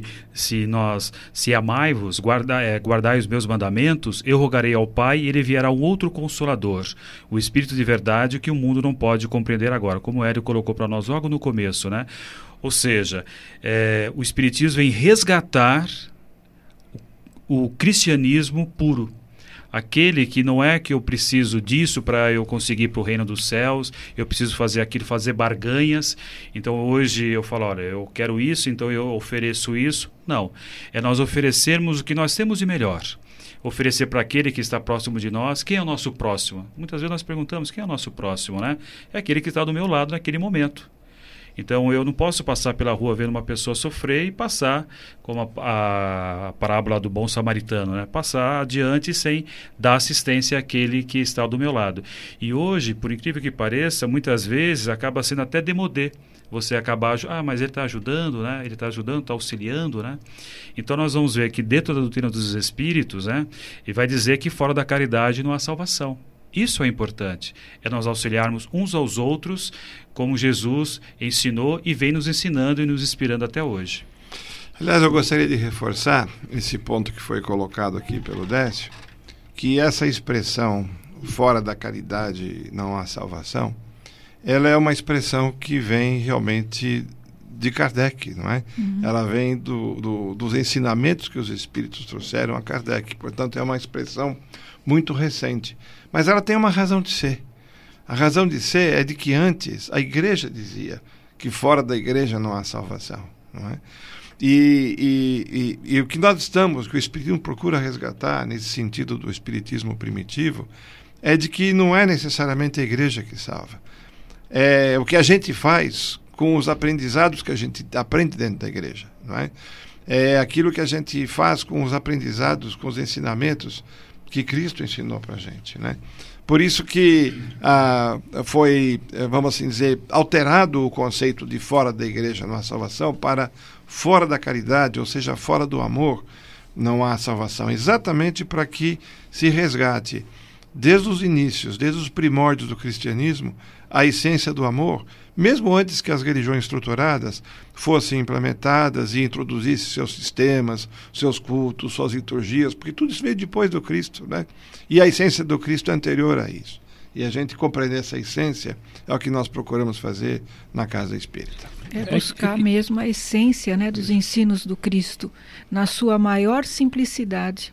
se amai-vos, guardai os meus mandamentos, eu rogarei ao Pai e ele enviará um outro Consolador, o Espírito de verdade que o mundo não pode compreender agora, como o Hélio colocou para nós logo no começo, né? Ou seja, o Espiritismo vem resgatar o cristianismo puro, Aquele que não é que eu preciso disso para eu conseguir ir para o reino dos céus, eu preciso fazer aquilo, fazer barganhas. Então hoje eu falo, olha, eu quero isso, então eu ofereço isso. Não, é nós oferecermos o que nós temos de melhor. Oferecer para aquele que está próximo de nós. Quem é o nosso próximo? Muitas vezes nós perguntamos, quem é o nosso próximo, né? É aquele que está do meu lado naquele momento. Então eu não posso passar pela rua vendo uma pessoa sofrer e passar, como a parábola do bom samaritano, né? Passar adiante sem dar assistência àquele que está do meu lado. E hoje, por incrível que pareça, muitas vezes acaba sendo até demodê. Você acabar, mas ele está ajudando, né? Ele está ajudando, está auxiliando, né? Então nós vamos ver que dentro da doutrina dos Espíritos, né? E vai dizer que fora da caridade não há salvação. Isso é importante, é nós auxiliarmos uns aos outros, como Jesus ensinou e vem nos ensinando e nos inspirando até hoje. Aliás, eu gostaria de reforçar esse ponto que foi colocado aqui pelo Décio, que essa expressão, fora da caridade não há salvação, ela é uma expressão que vem realmente de Kardec, não é? Ela vem dos ensinamentos que os Espíritos trouxeram a Kardec, portanto é uma expressão muito recente. Mas ela tem uma razão de ser. A razão de ser é de que antes a Igreja dizia que fora da Igreja não há salvação, não é? E o que nós estamos, que o Espiritismo procura resgatar nesse sentido do Espiritismo primitivo, é de que não é necessariamente a Igreja que salva. É o que a gente faz com os aprendizados que a gente aprende dentro da Igreja, não é? É aquilo que a gente faz com os aprendizados, com os ensinamentos que Cristo ensinou para a gente, né? Por isso que foi, vamos assim dizer, alterado o conceito de fora da Igreja não há salvação para fora da caridade, ou seja, fora do amor não há salvação, exatamente para que se resgate desde os inícios, desde os primórdios do cristianismo, a essência do amor, mesmo antes que as religiões estruturadas fossem implementadas e introduzissem seus sistemas, seus cultos, suas liturgias, porque tudo isso veio depois do Cristo, né? E a essência do Cristo é anterior a isso. E a gente compreender essa essência é o que nós procuramos fazer na Casa Espírita. É buscar mesmo a essência, né, dos ensinos do Cristo, na sua maior simplicidade.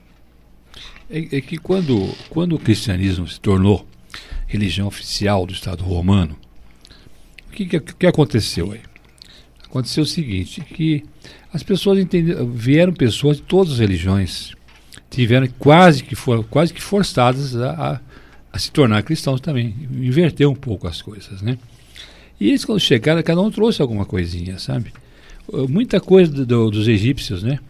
É que quando o cristianismo se tornou religião oficial do Estado Romano, o que aconteceu aí? Aconteceu o seguinte, que as pessoas vieram pessoas de todas as religiões, tiveram quase que forçadas a se tornar cristãos também, inverter um pouco as coisas, né? E eles, quando chegaram, cada um trouxe alguma coisinha, sabe? Muita coisa dos egípcios, né?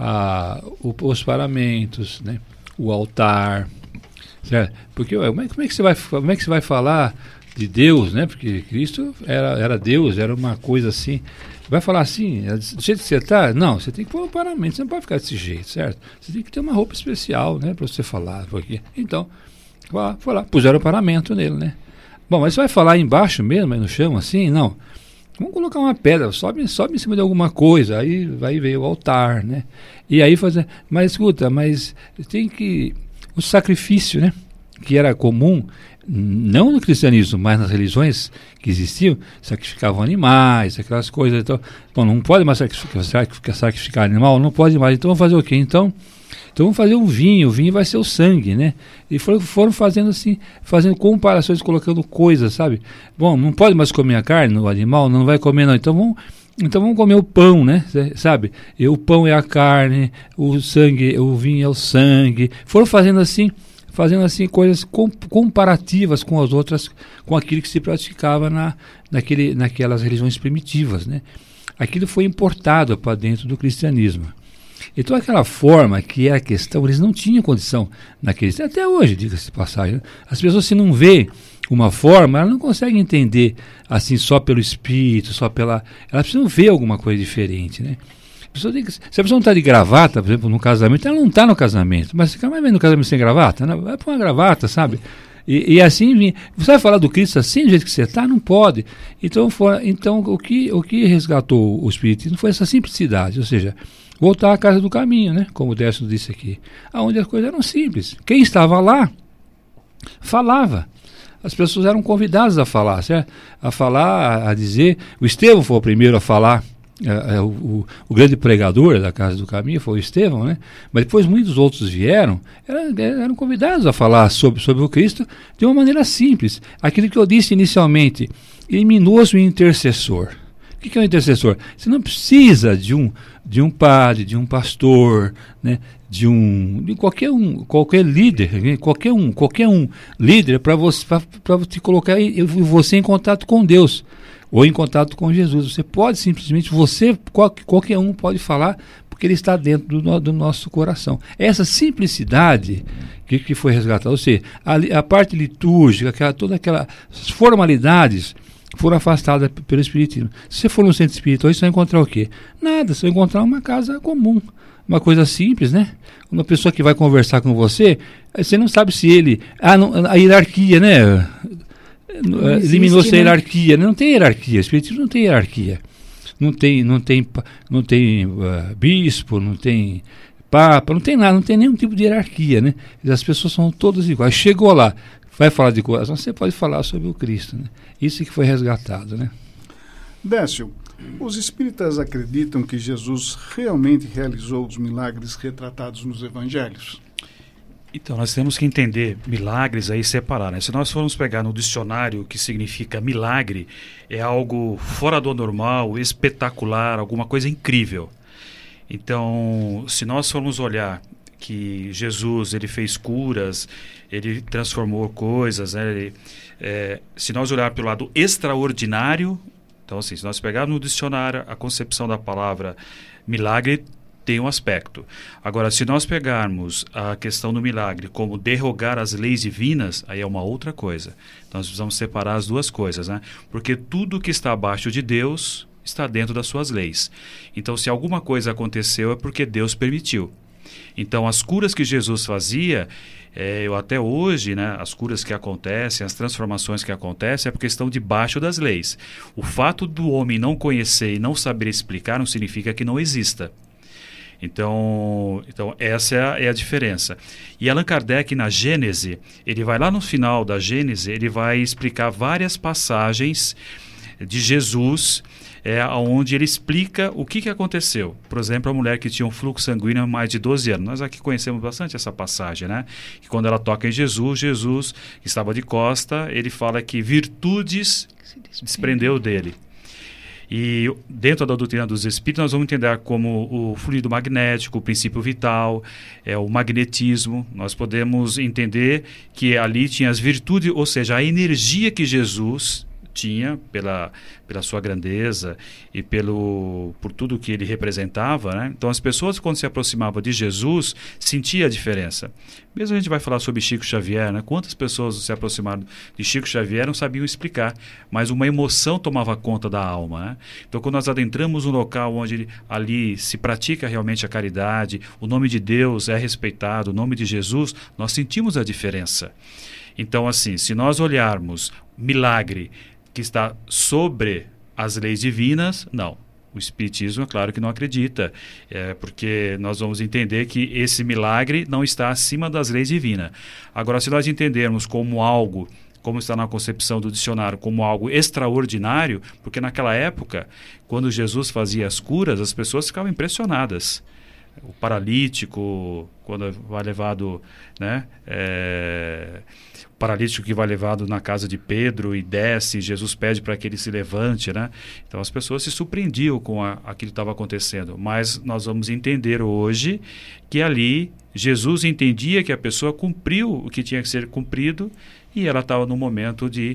Os paramentos, né? O altar, certo? Porque como é que você vai falar de Deus, né? Porque Cristo era Deus, era uma coisa assim. Vai falar assim, do jeito que você está? Não, você tem que pôr um paramento, você não pode ficar desse jeito, certo? Você tem que ter uma roupa especial, né? Para você falar. Porque... Então, foi lá, puseram o paramento nele, né? Bom, mas você vai falar embaixo mesmo, aí no chão, assim? Não. Vamos colocar uma pedra, sobe em cima de alguma coisa, aí veio o altar, né? E aí fazer. Mas escuta, tem que. O sacrifício, né? Que era comum, não no cristianismo, mas nas religiões que existiam, sacrificavam animais, aquelas coisas. Então, bom, não pode mais sacrificar animal, não pode mais. Então vamos fazer o quê? Então vamos fazer um vinho, o vinho vai ser o sangue, né? E foram fazendo assim, fazendo comparações, colocando coisas, sabe? Bom, não pode mais comer a carne, o animal não vai comer não, então vamos comer o pão, né? Sabe? E o pão é a carne, o sangue, o vinho é o sangue. Foram fazendo assim coisas comparativas com as outras, com aquilo que se praticava naquelas religiões primitivas, né? Aquilo foi importado para dentro do cristianismo. Então aquela forma que era a questão, eles não tinham condição naqueles, até hoje, diga-se de passagem, né? As pessoas, se não vê uma forma, elas não conseguem entender assim só pelo espírito, elas precisam ver alguma coisa diferente, né? Se a pessoa não está de gravata, por exemplo, no casamento, ela não está no casamento, mas você vai ver no casamento sem gravata, né? Vai pôr uma gravata, sabe? E assim, você vai falar do Cristo assim, do jeito que você está? Não pode. Então o que resgatou o espiritismo foi essa simplicidade, ou seja, voltar à casa do caminho, né? Como o Décio disse aqui, onde as coisas eram simples. Quem estava lá, falava. As pessoas eram convidadas a falar, certo? A falar, a dizer. O Estevão foi o primeiro a falar O grande pregador da Casa do Caminho foi o Estevão, né? Mas depois muitos outros vieram, eram convidados a falar sobre o Cristo de uma maneira simples. Aquilo que eu disse inicialmente, eliminou-se o intercessor. O que é um intercessor? Você não precisa de um padre, de um pastor, né? de qualquer líder, qualquer um líder para te colocar você em contato com Deus ou em contato com Jesus. Você pode simplesmente, qualquer um pode falar, porque ele está dentro do nosso coração. Essa simplicidade que foi resgatada, ou seja, a parte litúrgica, todas aquelas formalidades foram afastadas pelo Espiritismo. Se você for no centro espiritual, você vai encontrar o quê? Nada, você vai encontrar uma casa comum, uma coisa simples, né? Uma pessoa que vai conversar com você, você não sabe se ele... a hierarquia, né? Eliminou-se a hierarquia. Não tem hierarquia, o Espiritismo não tem hierarquia. Não tem bispo, não tem papa, não tem nada, não tem nenhum tipo de hierarquia, né? As pessoas são todas iguais. Chegou lá, vai falar de coração, você pode falar sobre o Cristo, né? Isso que foi resgatado, né? Décio, os espíritas acreditam que Jesus realmente realizou os milagres retratados nos evangelhos? Então, nós temos que entender milagres aí separar, né? Se nós formos pegar no dicionário o que significa milagre, é algo fora do normal, espetacular, alguma coisa incrível. Então, se nós formos olhar que Jesus, ele fez curas, ele transformou coisas, né? Se nós olhar pelo lado extraordinário, então assim, se nós pegarmos no dicionário a concepção da palavra milagre, tem um aspecto. Agora, se nós pegarmos a questão do milagre como derrogar as leis divinas, aí é uma outra coisa. Nós precisamos separar as duas coisas, né? Porque tudo que está abaixo de Deus está dentro das suas leis. Então, se alguma coisa aconteceu, é porque Deus permitiu. Então, as curas que Jesus fazia, até hoje, né, as curas que acontecem, as transformações que acontecem, é porque estão debaixo das leis. O fato do homem não conhecer e não saber explicar não significa que não exista. Então essa é a diferença. E Allan Kardec, na Gênese, ele vai lá no final da Gênese, ele vai explicar várias passagens de Jesus, onde ele explica o que aconteceu. Por exemplo, a mulher que tinha um fluxo sanguíneo há mais de 12 anos. Nós aqui conhecemos bastante essa passagem, né? Que quando ela toca em Jesus, que estava de costa, ele fala que virtudes se desprendeu dele. E dentro da doutrina dos espíritos nós vamos entender como o fluido magnético, o princípio vital, o magnetismo. Nós podemos entender que ali tinha as virtudes, ou seja, a energia que Jesus tinha pela sua grandeza e por tudo que ele representava, né? Então as pessoas, quando se aproximavam de Jesus, sentiam a diferença. Mesmo a gente vai falar sobre Chico Xavier, né? Quantas pessoas se aproximaram de Chico Xavier não sabiam explicar, mas uma emoção tomava conta da alma, né? Então quando nós adentramos um local onde ali se pratica realmente a caridade, o nome de Deus é respeitado, o nome de Jesus, nós sentimos a diferença. Então assim, se nós olharmos milagre que está sobre as leis divinas, não. O Espiritismo, é claro que não acredita, porque nós vamos entender que esse milagre não está acima das leis divinas. Agora, se nós entendermos como algo, como está na concepção do dicionário, como algo extraordinário, porque naquela época, quando Jesus fazia as curas, as pessoas ficavam impressionadas. O paralítico, quando vai levado, né, o paralítico que vai levado na casa de Pedro e desce, Jesus pede para que ele se levante, né? Então as pessoas se surpreendiam com aquilo que estava acontecendo, mas nós vamos entender hoje que ali Jesus entendia que a pessoa cumpriu o que tinha que ser cumprido e ela estava no momento de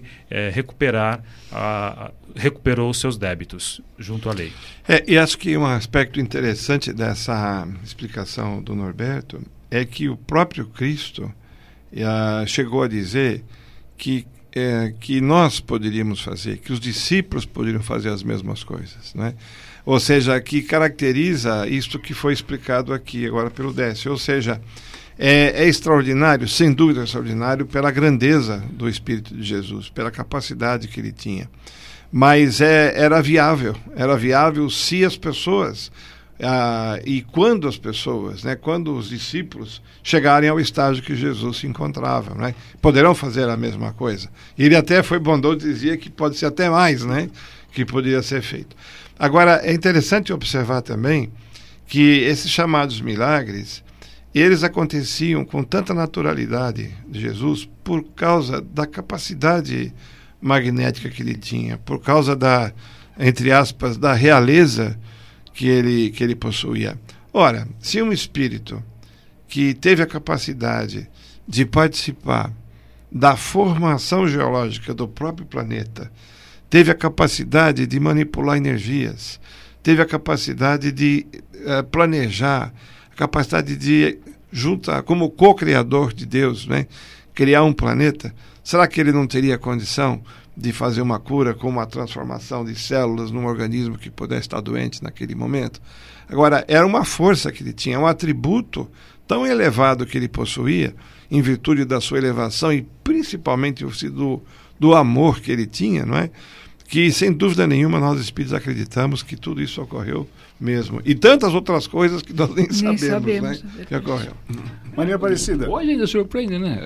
recuperou os seus débitos junto à lei. E acho que um aspecto interessante dessa explicação do Norberto é que o próprio Cristo chegou a dizer que nós poderíamos fazer, que os discípulos poderiam fazer as mesmas coisas, né? Ou seja, que caracteriza isto que foi explicado aqui agora pelo Décio, ou seja, é extraordinário, sem dúvida extraordinário, pela grandeza do Espírito de Jesus, pela capacidade que ele tinha. Mas era viável se as pessoas, e quando as pessoas, né, quando os discípulos chegarem ao estágio que Jesus se encontrava, né, poderão fazer a mesma coisa. E ele até foi bondoso e dizia que pode ser até mais, né, que poderia ser feito. Agora, é interessante observar também que esses chamados milagres, eles aconteciam com tanta naturalidade de Jesus por causa da capacidade magnética que ele tinha, por causa da, entre aspas, da realeza que ele possuía. Ora, se um espírito que teve a capacidade de participar da formação geológica do próprio planeta, teve a capacidade de manipular energias, teve a capacidade de planejar, a capacidade de, juntar como co-criador de Deus, né, criar um planeta, será que ele não teria condição de fazer uma cura com uma transformação de células num organismo que pudesse estar doente naquele momento? Agora, era uma força que ele tinha, um atributo tão elevado que ele possuía, em virtude da sua elevação e principalmente do amor que ele tinha, não é? Que, sem dúvida nenhuma, nós espíritos acreditamos que tudo isso ocorreu mesmo. E tantas outras coisas que nós nem sabemos, né, que ocorreu. Maria Aparecida. Hoje ainda surpreende, né?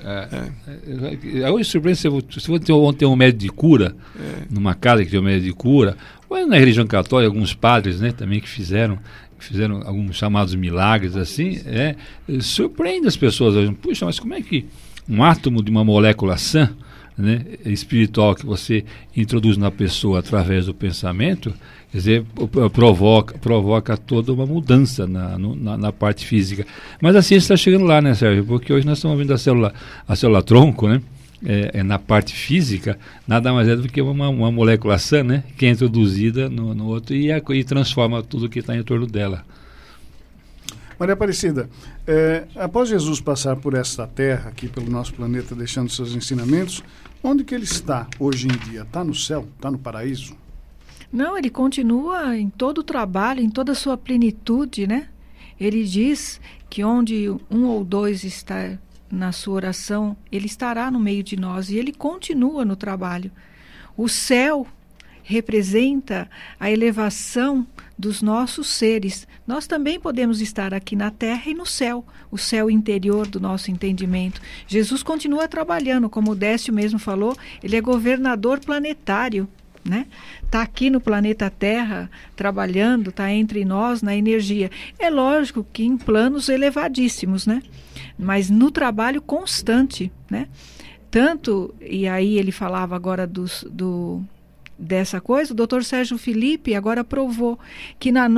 Hoje surpreende se você tem um médico de cura, numa casa que tem um médico de cura, ou na religião católica, alguns padres, né, também que fizeram alguns chamados milagres, assim, surpreende as pessoas hoje. Puxa, mas como é que um átomo de uma molécula sã, né, espiritual, que você introduz na pessoa através do pensamento, quer dizer, provoca toda uma mudança na parte física. Mas a ciência está chegando lá, né, Sérgio? Porque hoje nós estamos vendo a célula tronco, né? Na parte física, nada mais é do que uma molécula sã, né, que é introduzida no outro e transforma tudo que está em torno dela. Maria Aparecida, após Jesus passar por esta terra, aqui pelo nosso planeta, deixando seus ensinamentos, onde que ele está hoje em dia? Está no céu? Está no paraíso? Não, ele continua em todo o trabalho, em toda a sua plenitude, né? Ele diz que onde um ou dois está na sua oração, ele estará no meio de nós, e ele continua no trabalho. O céu representa a elevação dos nossos seres. Nós também podemos estar aqui na terra e no céu, o céu interior do nosso entendimento. Jesus continua trabalhando, como o Décio mesmo falou, ele é governador planetário, né? Está aqui no planeta Terra trabalhando, está entre nós na energia. É lógico que em planos elevadíssimos, né? Mas no trabalho constante, né? Tanto, e aí ele falava agora dessa coisa, o Dr. Sérgio Felipe agora provou que no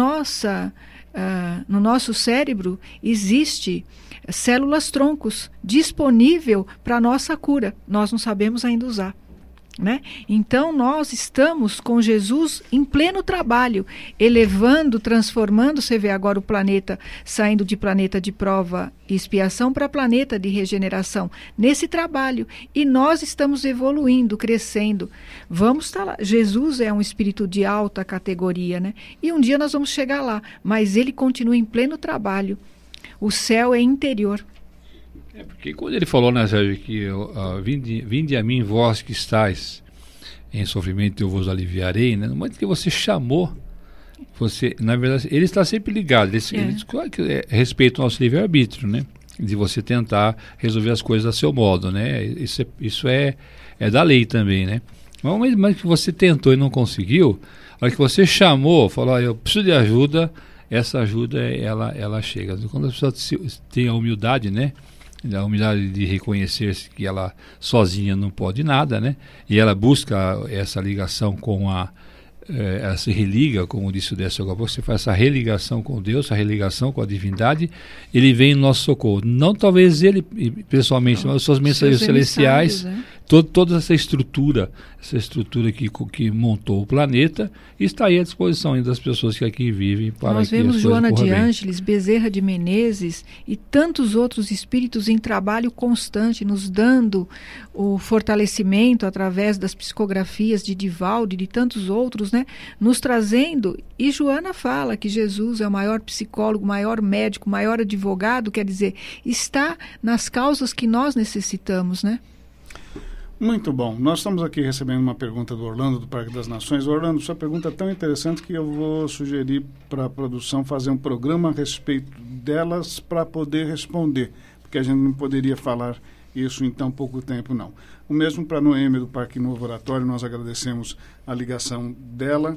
nosso cérebro existe células troncos disponível para a nossa cura. Nós não sabemos ainda usar, né? Então nós estamos com Jesus em pleno trabalho, elevando, transformando. Você vê agora o planeta saindo de planeta de prova e expiação para planeta de regeneração, nesse trabalho, e nós estamos evoluindo, crescendo. Vamos estar lá. Jesus é um espírito de alta categoria, né? E um dia nós vamos chegar lá, mas ele continua em pleno trabalho. O céu é interior. Porque quando ele falou, né, Sérgio, que vinde a mim vós que estáis em sofrimento, eu vos aliviarei, né? No momento que você chamou, você, na verdade, ele está sempre ligado. Ele claro que respeita o nosso livre-arbítrio, né? De você tentar resolver as coisas a seu modo, né? Isso é da lei também, né? Mas que você tentou e não conseguiu, a hora que você chamou, falou, eu preciso de ajuda, essa ajuda, ela chega. Quando a pessoa tem a humildade, né? A humildade de reconhecer-se que ela sozinha não pode nada, né? E ela busca essa ligação com ela se religa, como disse o Décio agora, você faz essa religação com Deus, essa religação com a divindade, ele vem em nosso socorro. Não talvez ele pessoalmente, mas os seus mensageiros celestiais, toda essa estrutura que montou o planeta, está aí à disposição das pessoas que aqui vivem para nós que as vemos coisas Joana corram de bem. Ângeles, Bezerra de Menezes e tantos outros espíritos em trabalho constante, nos dando o fortalecimento através das psicografias de Divaldo e de tantos outros, né? Nos trazendo. E Joana fala que Jesus é o maior psicólogo, o maior médico, o maior advogado, quer dizer, está nas causas que nós necessitamos, né? Muito bom. Nós estamos aqui recebendo uma pergunta do Orlando, do Parque das Nações. Orlando, sua pergunta é tão interessante que eu vou sugerir para a produção fazer um programa a respeito delas para poder responder, porque a gente não poderia falar isso em tão pouco tempo, não. O mesmo para a Noêmia, do Parque Novo Oratório, nós agradecemos a ligação dela.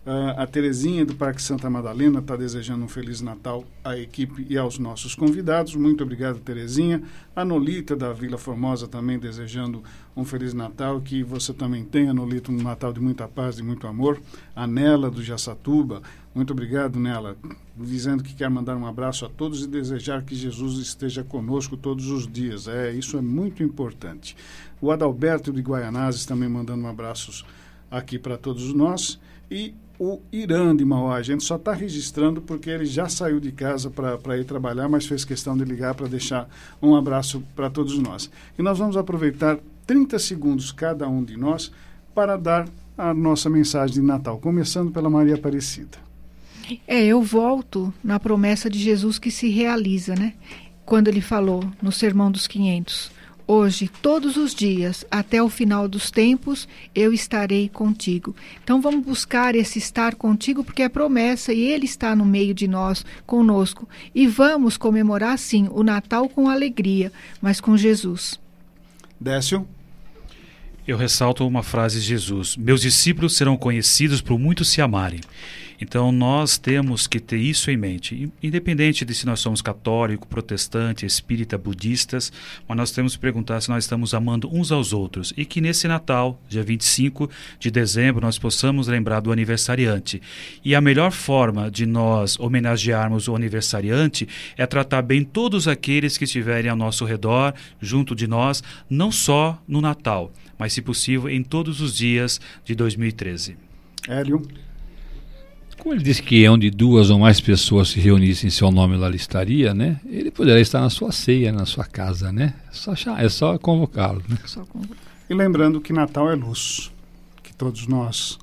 A Terezinha do Parque Santa Madalena está desejando um Feliz Natal à equipe e aos nossos convidados. Muito obrigado, Terezinha. A Nolita da Vila Formosa também desejando um Feliz Natal. Que você também tenha, Nolita, um Natal de muita paz e muito amor. A Nela do Jaçatuba. Muito obrigado, Nela. Dizendo que quer mandar um abraço a todos e desejar que Jesus esteja conosco todos os dias. Isso é muito importante. O Adalberto de Guaianazes também mandando abraços aqui para todos nós. E o Irã de Mauá, a gente só está registrando porque ele já saiu de casa para ir trabalhar, mas fez questão de ligar para deixar um abraço para todos nós. E nós vamos aproveitar 30 segundos cada um de nós para dar a nossa mensagem de Natal, começando pela Maria Aparecida. Eu volto na promessa de Jesus que se realiza, né? Quando ele falou no Sermão dos 500... Hoje, todos os dias, até o final dos tempos, eu estarei contigo. Então vamos buscar esse estar contigo, porque é promessa e ele está no meio de nós, conosco. E vamos comemorar, sim, o Natal com alegria, mas com Jesus. Décio? Eu ressalto uma frase de Jesus: meus discípulos serão conhecidos por muitos se amarem. Então nós temos que ter isso em mente, independente de se nós somos católico, protestante, espírita, budistas, mas nós temos que perguntar se nós estamos amando uns aos outros, e que nesse Natal, dia 25 de dezembro, nós possamos lembrar do aniversariante. E a melhor forma de nós homenagearmos o aniversariante é tratar bem todos aqueles que estiverem ao nosso redor, junto de nós, não só no Natal, mas, se possível, em todos os dias de 2013. Hélio? Como ele disse que onde 2 ou mais pessoas se reunissem, seu nome lá estaria, né? Ele poderá estar na sua ceia, na sua casa, né? É só convocá-lo, né? E lembrando que Natal é luz, que todos nós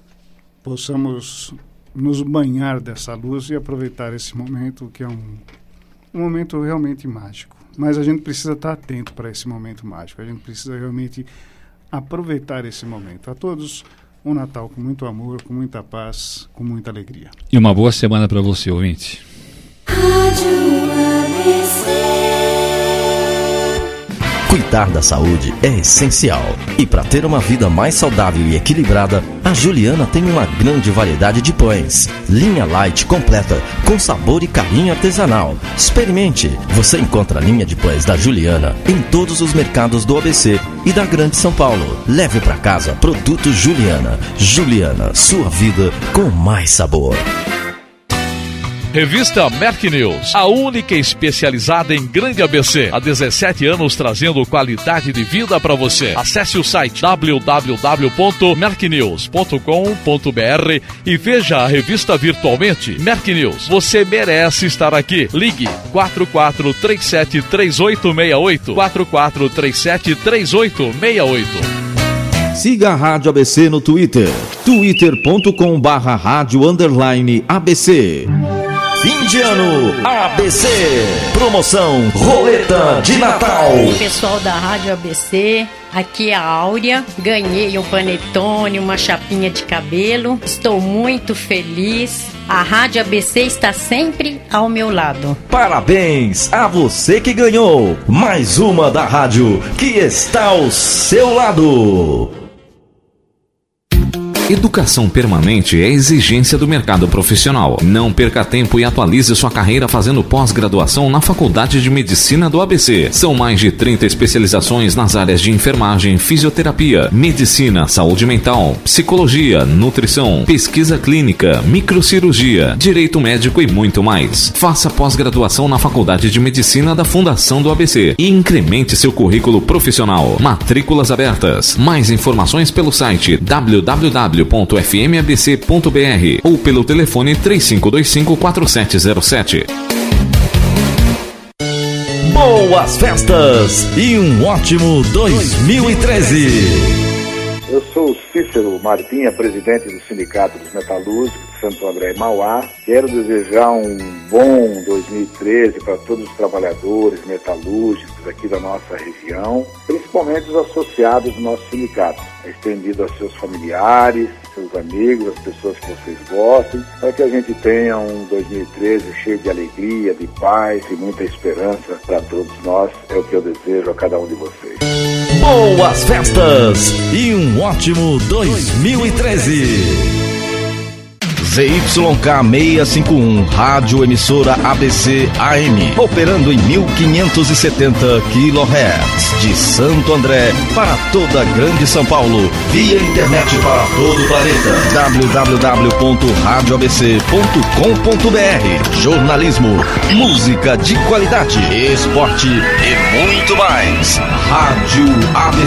possamos nos banhar dessa luz e aproveitar esse momento, que é um momento realmente mágico. Mas a gente precisa estar atento para esse momento mágico, a gente precisa realmente aproveitar esse momento. A todos, um Natal com muito amor, com muita paz, com muita alegria. E uma boa semana para você, ouvinte. Cuidar da saúde é essencial. E para ter uma vida mais saudável e equilibrada, a Juliana tem uma grande variedade de pães. Linha light completa, com sabor e carinho artesanal. Experimente! Você encontra a linha de pães da Juliana em todos os mercados do ABC e da Grande São Paulo. Leve para casa produtos Juliana. Juliana, sua vida com mais sabor. Revista Merck News, a única especializada em Grande ABC. Há 17 anos trazendo qualidade de vida para você. Acesse o site www.mercknews.com.br e veja a revista virtualmente. Merck News, você merece estar aqui. Ligue 44373868. 44373868. Siga a Rádio ABC no Twitter. twitter.com/rádio_ABC. Fim de ano ABC. Promoção Roleta de Natal. Pessoal da Rádio ABC, aqui é a Áurea. Ganhei um panetone, uma chapinha de cabelo. Estou muito feliz. A Rádio ABC está sempre ao meu lado. Parabéns a você que ganhou mais uma da rádio que está ao seu lado. Educação permanente é exigência do mercado profissional. Não perca tempo e atualize sua carreira fazendo pós-graduação na Faculdade de Medicina do ABC. São mais de 30 especializações nas áreas de enfermagem, fisioterapia, medicina, saúde mental, psicologia, nutrição, pesquisa clínica, microcirurgia, direito médico e muito mais. Faça pós-graduação na Faculdade de Medicina da Fundação do ABC e incremente seu currículo profissional. Matrículas abertas. Mais informações pelo site www.fmabc.br ou pelo telefone 3525-4707. Boas festas e um ótimo 2013! Eu sou o Cícero Martinha, presidente do Sindicato dos Metalúrgicos de Santo André e Mauá. Quero desejar um bom 2013 para todos os trabalhadores metalúrgicos aqui da nossa região, principalmente os associados do nosso sindicato, estendido a seus familiares, seus amigos, as pessoas que vocês gostem, para que a gente tenha um 2013 cheio de alegria, de paz e muita esperança para todos nós. É o que eu desejo a cada um de vocês. Boas festas e um ótimo 2013! ZYK 651, Rádio Emissora ABC AM, operando em 1570 kHz, de Santo André para toda a Grande São Paulo, via internet para todo o planeta, www.radioabc.com.br. Jornalismo, música de qualidade, esporte e muito mais. Rádio ABC.